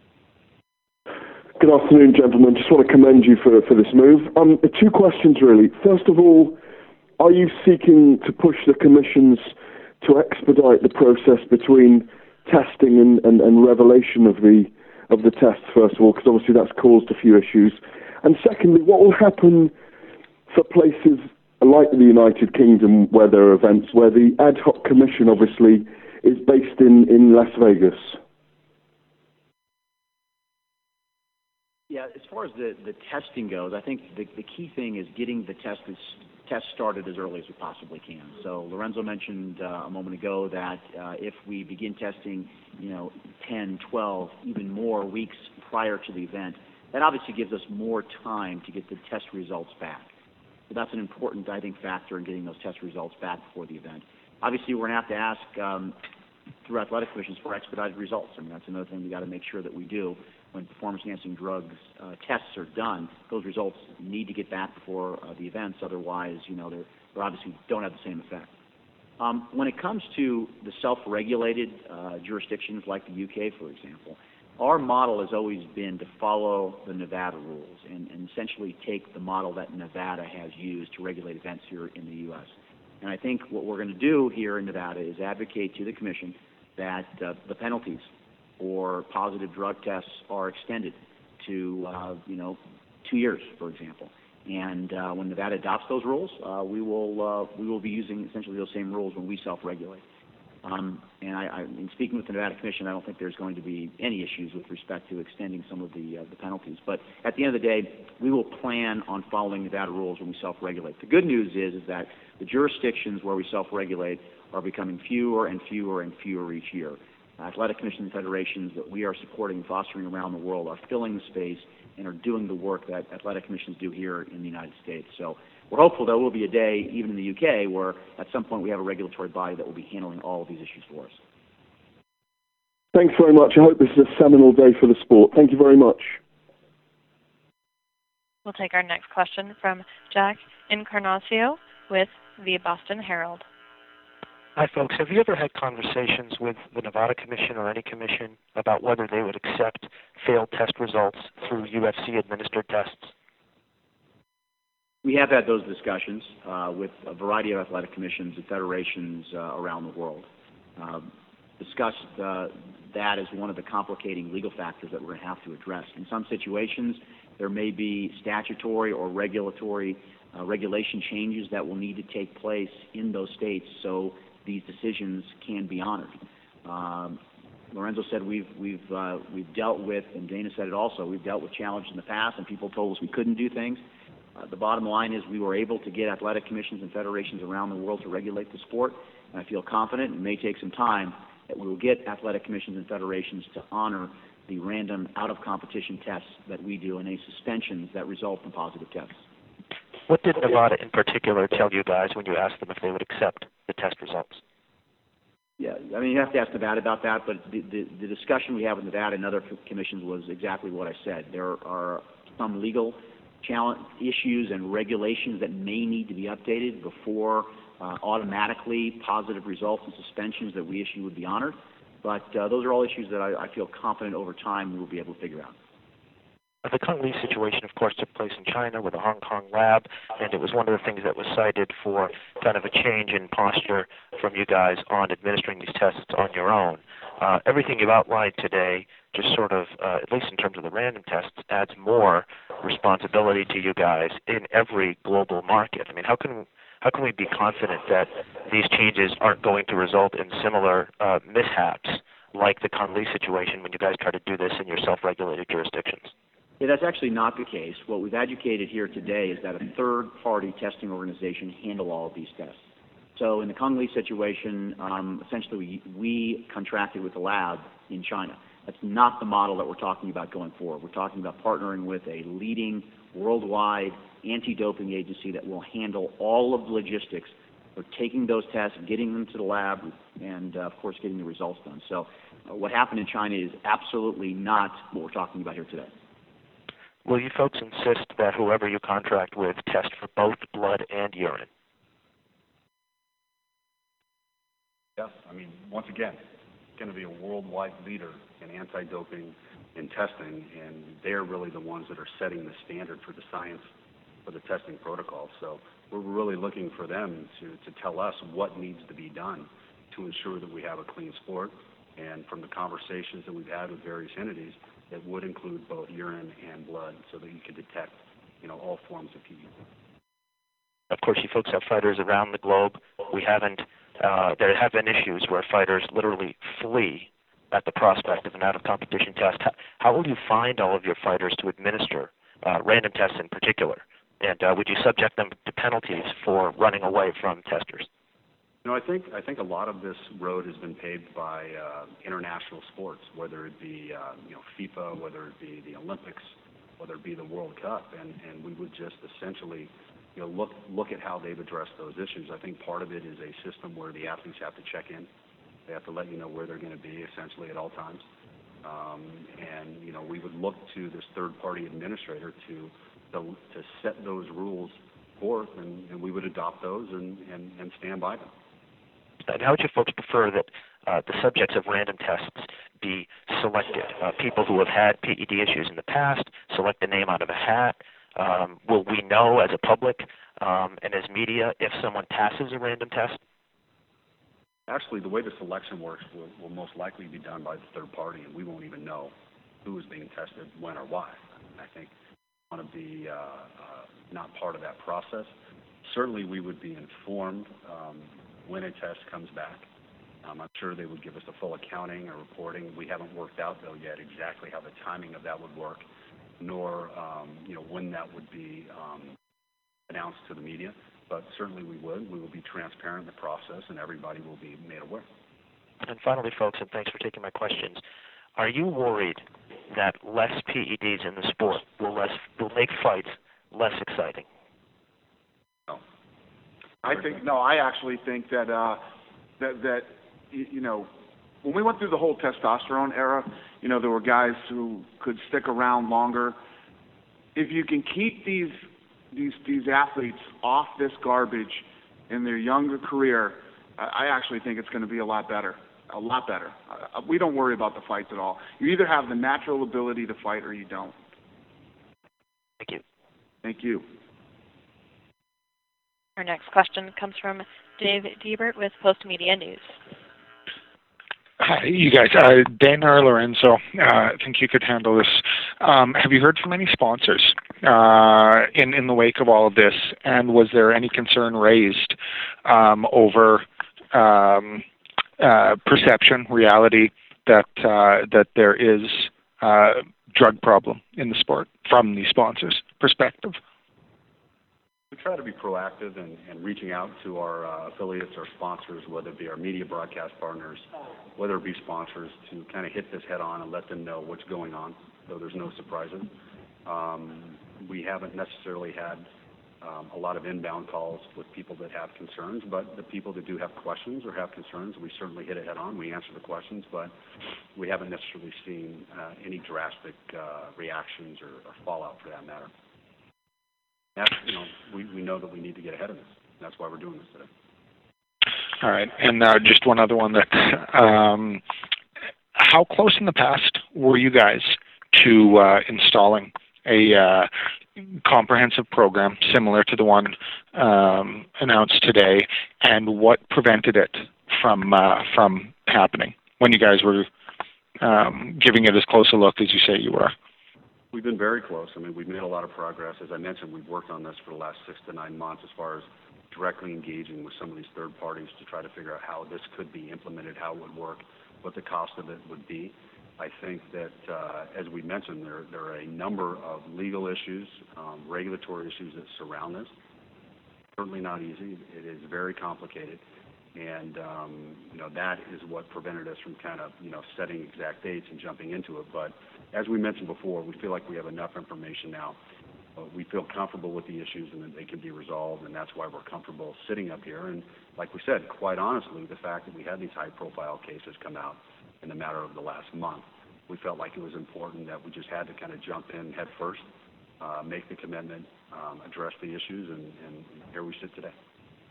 Good afternoon, gentlemen. Just want to commend you for this move. 2 questions, really. First of all, are you seeking to push the commissions to expedite the process between testing and revelation of the tests, first of all, because obviously that's caused a few issues? And secondly, what will happen for places like the United Kingdom, where there are events where the ad hoc commission obviously is based in Las Vegas? Yeah, as far as the testing goes, I think the key thing is getting the test started as early as we possibly can. So Lorenzo mentioned a moment ago that if we begin testing, 10, 12, even more weeks prior to the event, that obviously gives us more time to get the test results back. So that's an important, I think, factor in getting those test results back before the event. Obviously, we're going to have to ask through athletic commissions for expedited results. I mean, that's another thing we got to make sure that we do. When performance-enhancing drugs tests are done, those results need to get back before the events. Otherwise, they obviously don't have the same effect. When it comes to the self-regulated jurisdictions like the UK, for example, our model has always been to follow the Nevada rules and essentially take the model that Nevada has used to regulate events here in the U.S. And I think what we're going to do here in Nevada is advocate to the Commission that the penalties for positive drug tests are extended to, 2 years, for example. And when Nevada adopts those rules, we will be using essentially those same rules when we self-regulate. And in speaking with the Nevada Commission, I don't think there's going to be any issues with respect to extending some of the penalties. But at the end of the day, we will plan on following Nevada rules when we self-regulate. The good news is that the jurisdictions where we self-regulate are becoming fewer and fewer and fewer each year. Athletic commissions and federations that we are supporting and fostering around the world are filling the space and are doing the work that athletic commissions do here in the United States. So we're hopeful there will be a day, even in the UK, where at some point we have a regulatory body that will be handling all of these issues for us. Thanks very much. I hope this is a seminal day for the sport. Thank you very much. We'll take our next question from Jack Encarnacio with the Boston Herald. Hi, folks. Have you ever had conversations with the Nevada Commission or any commission about whether they would accept failed test results through UFC-administered tests? We have had those discussions with a variety of athletic commissions and federations around the world. Discussed that as one of the complicating legal factors that we're going to have to address. In some situations, there may be statutory or regulatory regulation changes that will need to take place in those states so these decisions can be honored. Lorenzo said we've dealt with, and Dana said it also, we've dealt with challenges in the past, and people told us we couldn't do things. The bottom line is we were able to get athletic commissions and federations around the world to regulate the sport, and I feel confident, it may take some time, that we will get athletic commissions and federations to honor the random out-of-competition tests that we do and any suspensions that result from positive tests. What did Nevada in particular tell you guys when you asked them if they would accept the test results? Yeah, I mean, you have to ask Nevada about that, but the discussion we have with Nevada and other commissions was exactly what I said. There are some legal challenge issues and regulations that may need to be updated before automatically positive results and suspensions that we issue would be honored. But those are all issues that I feel confident over time we will be able to figure out. The Kung Lee situation, of course, took place in China with a Hong Kong lab, and it was one of the things that was cited for kind of a change in posture from you guys on administering these tests on your own. Everything you've outlined today just sort of, at least in terms of the random tests, adds more responsibility to you guys in every global market. I mean, how can we be confident that these changes aren't going to result in similar mishaps like the Kung Lee situation when you guys try to do this in your self-regulated jurisdictions? Yeah, that's actually not the case. What we've advocated here today is that a third-party testing organization handle all of these tests. So in the Kung Lee situation, essentially we contracted with the lab in China. That's not the model that we're talking about going forward. We're talking about partnering with a leading worldwide anti-doping agency that will handle all of the logistics for taking those tests, getting them to the lab, and, of course, getting the results done. So what happened in China is absolutely not what we're talking about here today. Will you folks insist that whoever you contract with test for both blood and urine? Yes. I mean, once again, it's going to be a worldwide leader in anti-doping and testing, and they're really the ones that are setting the standard for the science for the testing protocol. So we're really looking for them to tell us what needs to be done to ensure that we have a clean sport. And from the conversations that we've had with various entities, it would include both urine and blood so that you can detect, all forms of PED. Of course, you folks have fighters around the globe. There have been issues where fighters literally flee at the prospect of an out-of-competition test. How will you find all of your fighters to administer random tests in particular? And would you subject them to penalties for running away from testers? I think a lot of this road has been paved by international sports, whether it be FIFA, whether it be the Olympics, whether it be the World Cup, and we would just essentially look at how they've addressed those issues. I think part of it is a system where the athletes have to check in. They have to let you know where they're going to be essentially at all times. And we would look to this third-party administrator to set those rules forth, and we would adopt those and stand by them. And how would you folks prefer that the subjects of random tests be selected? People who have had PED issues in the past, select a name out of a hat. Will we know as a public and as media if someone passes a random test? Actually, the way the selection works will most likely be done by the third party, and we won't even know who is being tested, when, or why. I think we want to be not part of that process. Certainly, we would be informed when a test comes back. I'm sure they would give us a full accounting or reporting. We haven't worked out, though, yet exactly how the timing of that would work, nor when that would be announced to the media. But certainly we will be transparent in the process, and everybody will be made aware. And finally, folks, and thanks for taking my questions, are you worried that less PEDs in the sport will make fights less exciting? No. I actually think that when we went through the whole testosterone era, there were guys who could stick around longer. If you can keep these athletes off this garbage in their younger career, I actually think it's going to be a lot better. A lot better. We don't worry about the fights at all. You either have the natural ability to fight or you don't. Thank you. Thank you. Our next question comes from Dave Diebert with Post Media News. Hi, you guys. Dana or Lorenzo, I think you could handle this. Have you heard from any sponsors in the wake of all of this? And was there any concern raised over perception, reality, that there is a drug problem in the sport from the sponsors' perspective? We try to be proactive in reaching out to our affiliates, our sponsors, whether it be our media broadcast partners, whether it be sponsors, to kind of hit this head on and let them know what's going on, so there's no surprises. We haven't necessarily had a lot of inbound calls with people that have concerns, but the people that do have questions or have concerns, we certainly hit it head on. We answer the questions, but we haven't necessarily seen any drastic reactions or fallout for that matter. That's, we know that we need to get ahead of this. That's why we're doing this today. All right. And just one other one. That how close in the past were you guys to installing a comprehensive program similar to the one announced today, and what prevented it from happening when you guys were giving it as close a look as you say you were? We've been very close. I mean, we've made a lot of progress. As I mentioned, we've worked on this for the last 6 to 9 months as far as directly engaging with some of these third parties to try to figure out how this could be implemented, how it would work, what the cost of it would be. I think that, as we mentioned, there are a number of legal issues, regulatory issues that surround this. Certainly not easy. It is very complicated. And, that is what prevented us from kind of, setting exact dates and jumping into it. But as we mentioned before, we feel like we have enough information now. We feel comfortable with the issues and that they can be resolved, and that's why we're comfortable sitting up here. And like we said, quite honestly, the fact that we had these high-profile cases come out in the matter of the last month, we felt like it was important that we just had to kind of jump in head first, make the commitment, address the issues, and here we sit today.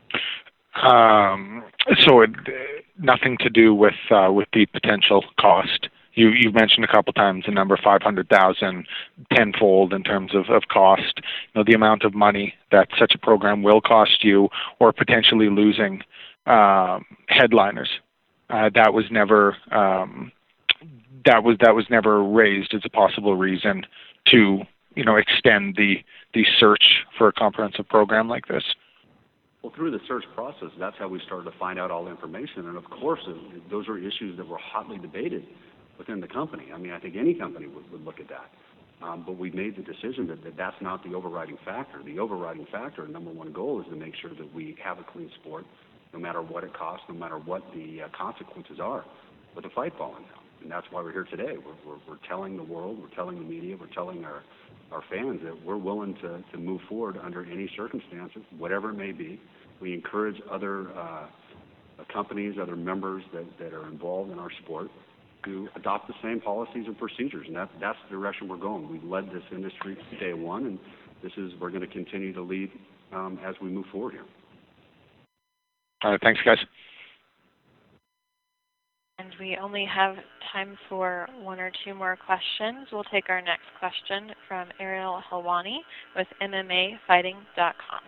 So nothing to do with the potential cost. You've mentioned a couple times the number 500,000, tenfold in terms of cost. The amount of money that such a program will cost you, or potentially losing headliners. That was never raised as a possible reason to extend the search for a comprehensive program like this. Well, through the search process, that's how we started to find out all the information. And, of course, those are issues that were hotly debated within the company. I mean, I think any company would look at that. But we made the decision that that's not the overriding factor. The overriding factor, number one goal, is to make sure that we have a clean sport, no matter what it costs, no matter what the consequences are with the fight falling down. And that's why we're here today. We're telling the world, we're telling the media, we're telling our fans that we're willing to move forward under any circumstances, whatever it may be. We encourage other companies, other members that are involved in our sport to adopt the same policies and procedures, and that's the direction we're going. We've led this industry from day one, and we're going to continue to lead as we move forward here. All right, thanks, guys. And we only have time for 1 or 2 more questions. We'll take our next question from Ariel Helwani with MMAfighting.com.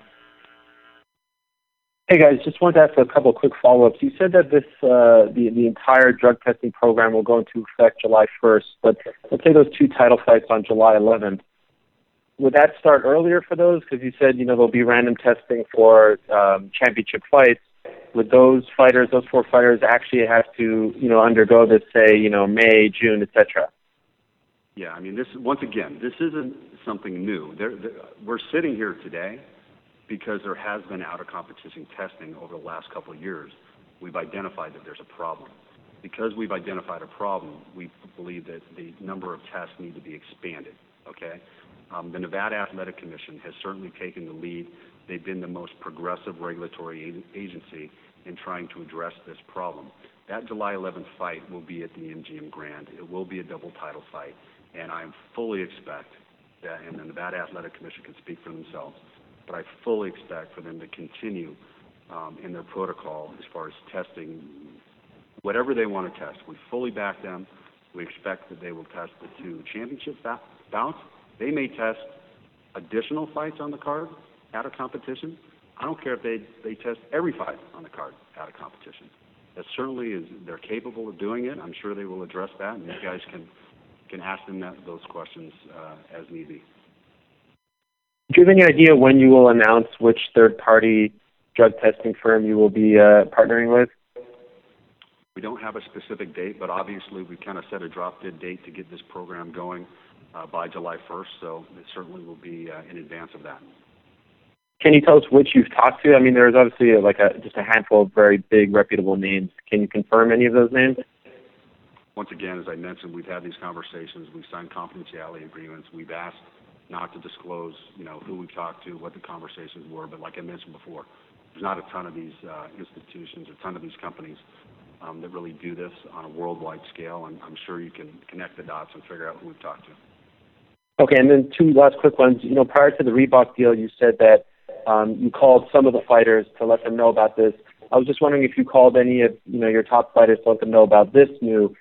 Hey guys, just wanted to ask a couple of quick follow-ups. You said that this the entire drug testing program will go into effect July 1st, but let's say those 2 title fights on July 11th. Would that start earlier for those? Because you said there'll be random testing for championship fights. Would those 4 fighters actually have to undergo this, say May, June, etc.? Yeah, I mean, this isn't something new. We're sitting here today because there has been out-of-competition testing over the last couple of years. We've identified that there's a problem. Because we've identified a problem, we believe that the number of tests need to be expanded, okay? The Nevada Athletic Commission has certainly taken the lead. They've been the most progressive regulatory agency in trying to address this problem. That July 11th fight will be at the MGM Grand. It will be a double title fight, and I fully expect that, and the Nevada Athletic Commission can speak for themselves, but I fully expect for them to continue in their protocol as far as testing whatever they want to test. We fully back them. We expect that they will test the 2 championship bouts. They may test additional fights on the card out of competition, I don't care if they test every fight on the card out of competition. That certainly is, they're capable of doing it. I'm sure they will address that, and you guys can ask them those questions as need be. Do you have any idea when you will announce which third-party drug testing firm you will be partnering with? We don't have a specific date, but obviously we kind of set a drop-dead date to get this program going by July 1st, so it certainly will be in advance of that. Can you tell us which you've talked to? I mean, there's obviously just a handful of very big, reputable names. Can you confirm any of those names? Once again, as I mentioned, we've had these conversations. We've signed confidentiality agreements. We've asked not to disclose, who we've talked to, what the conversations were. But like I mentioned before, there's not a ton of these institutions, a ton of these companies that really do this on a worldwide scale. And I'm sure you can connect the dots and figure out who we've talked to. Okay, and then two last quick ones. Prior to the Reebok deal, you said that you called some of the fighters to let them know about this. I was just wondering if you called any of your top fighters to let them know about this new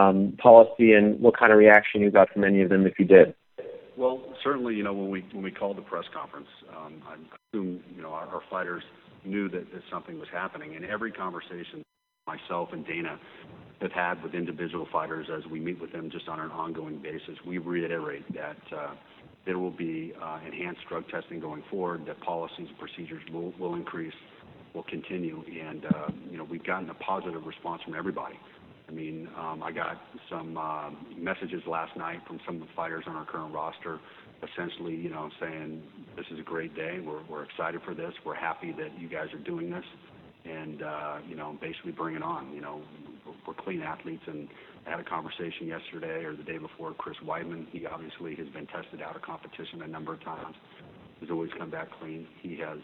policy and what kind of reaction you got from any of them, if you did. Well, certainly, when we called the press conference, I assume our fighters knew that something was happening. And every conversation myself and Dana have had with individual fighters as we meet with them just on an ongoing basis, we reiterate that there will be enhanced drug testing going forward, that policies and procedures will increase, will continue, and we've gotten a positive response from everybody. I mean, I got some messages last night from some of the fighters on our current roster, essentially, saying this is a great day. We're excited for this. We're happy that you guys are doing this, and basically bring it on. We're clean athletes, and I had a conversation yesterday or the day before. Chris Weidman, he obviously has been tested out of competition a number of times. He's always come back clean. He has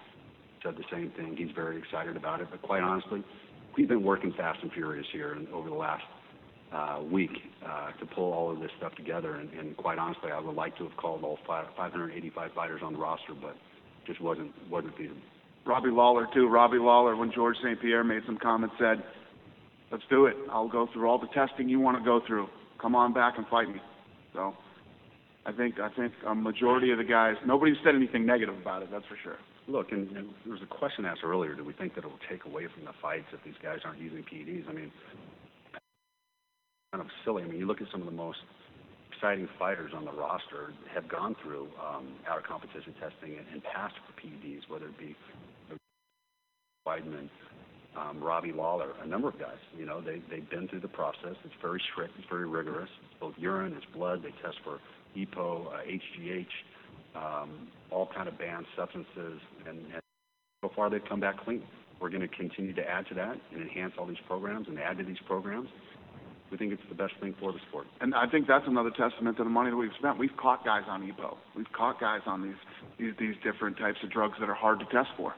said the same thing. He's very excited about it. But quite honestly, we've been working fast and furious here over the last week to pull all of this stuff together. And quite honestly, I would like to have called all 585 fighters on the roster, but just wasn't feasible. Robbie Lawler, too. Robbie Lawler, when George St. Pierre made some comments, said, let's do it. I'll go through all the testing you want to go through. Come on back and fight me. So I think a majority of the guys, nobody said anything negative about it, that's for sure. Look, and there was a question asked earlier, do we think that it will take away from the fights if these guys aren't using PEDs? I mean, kind of silly. I mean, you look at some of the most exciting fighters on the roster have gone through out-of-competition testing and passed for PEDs, whether it be Weidman, Robbie Lawler, a number of guys. They've been through the process. It's very strict. It's very rigorous. It's both urine, it's blood. They test for EPO, HGH, all kind of banned substances, and so far they've come back clean. We're going to continue to add to that and enhance all these programs and add to these programs. We think it's the best thing for the sport. And I think that's another testament to the money that we've spent. We've caught guys on EPO. We've caught guys on these different types of drugs that are hard to test for.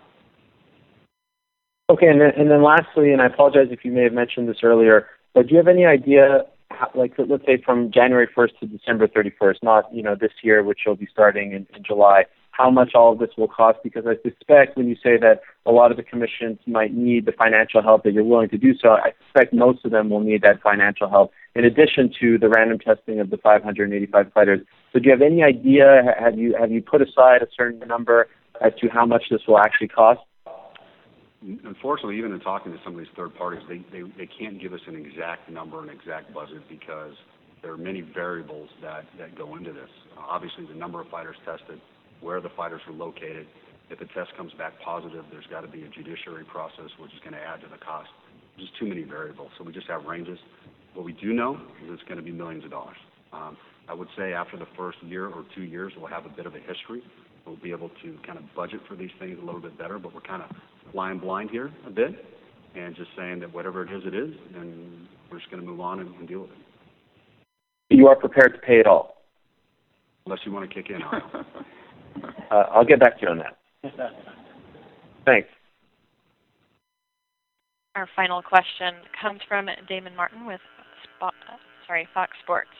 Okay, and then lastly, and I apologize if you may have mentioned this earlier, but do you have any idea, let's say from January 1st to December 31st, not this year, which you'll be starting in July, how much all of this will cost? Because I suspect when you say that a lot of the commissions might need the financial help that you're willing to do so, I suspect most of them will need that financial help in addition to the random testing of the 585 fighters. So do you have any idea, have you put aside a certain number as to how much this will actually cost? Unfortunately, even in talking to some of these third parties, they can't give us an exact number, an exact budget, because there are many variables that go into this. Obviously, the number of fighters tested, where the fighters are located. If a test comes back positive, there's got to be a judiciary process, which is going to add to the cost. There's just too many variables, so we just have ranges. What we do know is it's going to be millions of dollars. I would say after the first year or 2 years, we'll have a bit of a history. We'll be able to kind of budget for these things a little bit better, but we're kind of flying blind here a bit and just saying that whatever it is, and we're just going to move on and deal with it. You are prepared to pay it all? Unless you want to kick in on it. I'll get back to you on that. Thanks. Our final question comes from Damon Martin with Fox Sports.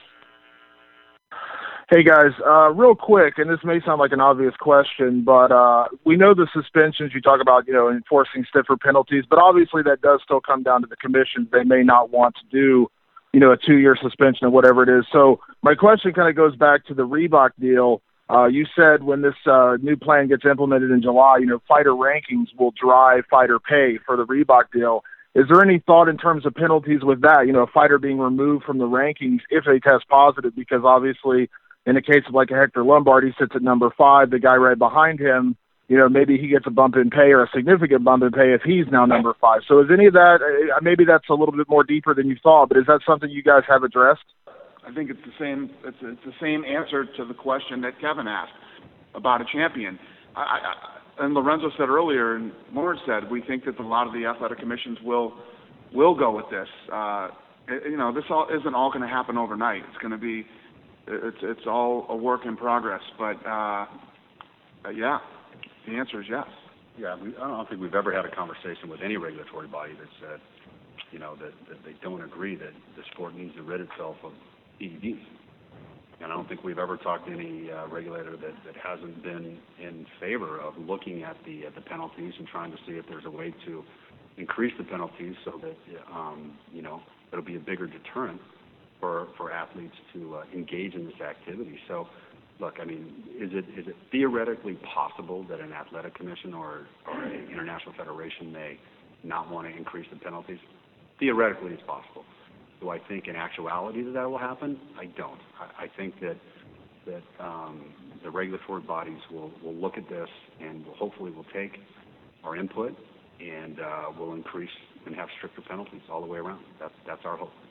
Hey guys, real quick, and this may sound like an obvious question, but we know the suspensions, you talk about, enforcing stiffer penalties, but obviously that does still come down to the commissions. They may not want to do, a 2-year suspension or whatever it is. So my question kind of goes back to the Reebok deal. You said when this new plan gets implemented in July, you know, fighter rankings will drive fighter pay for the Reebok deal. Is there any thought in terms of penalties with that? You know, a fighter being removed from the rankings if they test positive, because obviously in the case of like a Hector Lombard, he sits at number 5, the guy right behind him, you know, maybe he gets a bump in pay or a significant bump in pay if he's now number 5. So is any of that, maybe that's a little bit more deeper than you thought, but is that something you guys have addressed? I think it's the same. It's the same answer to the question that Kevin asked about a champion. And Lorenzo said earlier, and Lawrence said, we think that a lot of the athletic commissions will go with this. You know, this isn't all going to happen overnight. It's going to be, it's all a work in progress. But yeah, the answer is yes. Yeah, I don't think we've ever had a conversation with any regulatory body that said, you know, that they don't agree that the sport needs to rid itself of EDs. And I don't think we've ever talked to any regulator that hasn't been in favor of looking at the penalties and trying to see if there's a way to increase the penalties so that you know, it'll be a bigger deterrent for athletes to engage in this activity. So, look, I mean, is it theoretically possible that an athletic commission or an international federation may not want to increase the penalties? Theoretically, it's possible. Do I think in actuality that will happen? I don't. I think that the regulatory bodies will look at this and hopefully will take our input and will increase and have stricter penalties all the way around. That's our hope.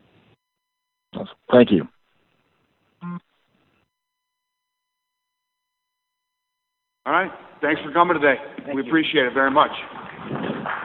Thank you. All right. Thanks for coming today. We appreciate it very much.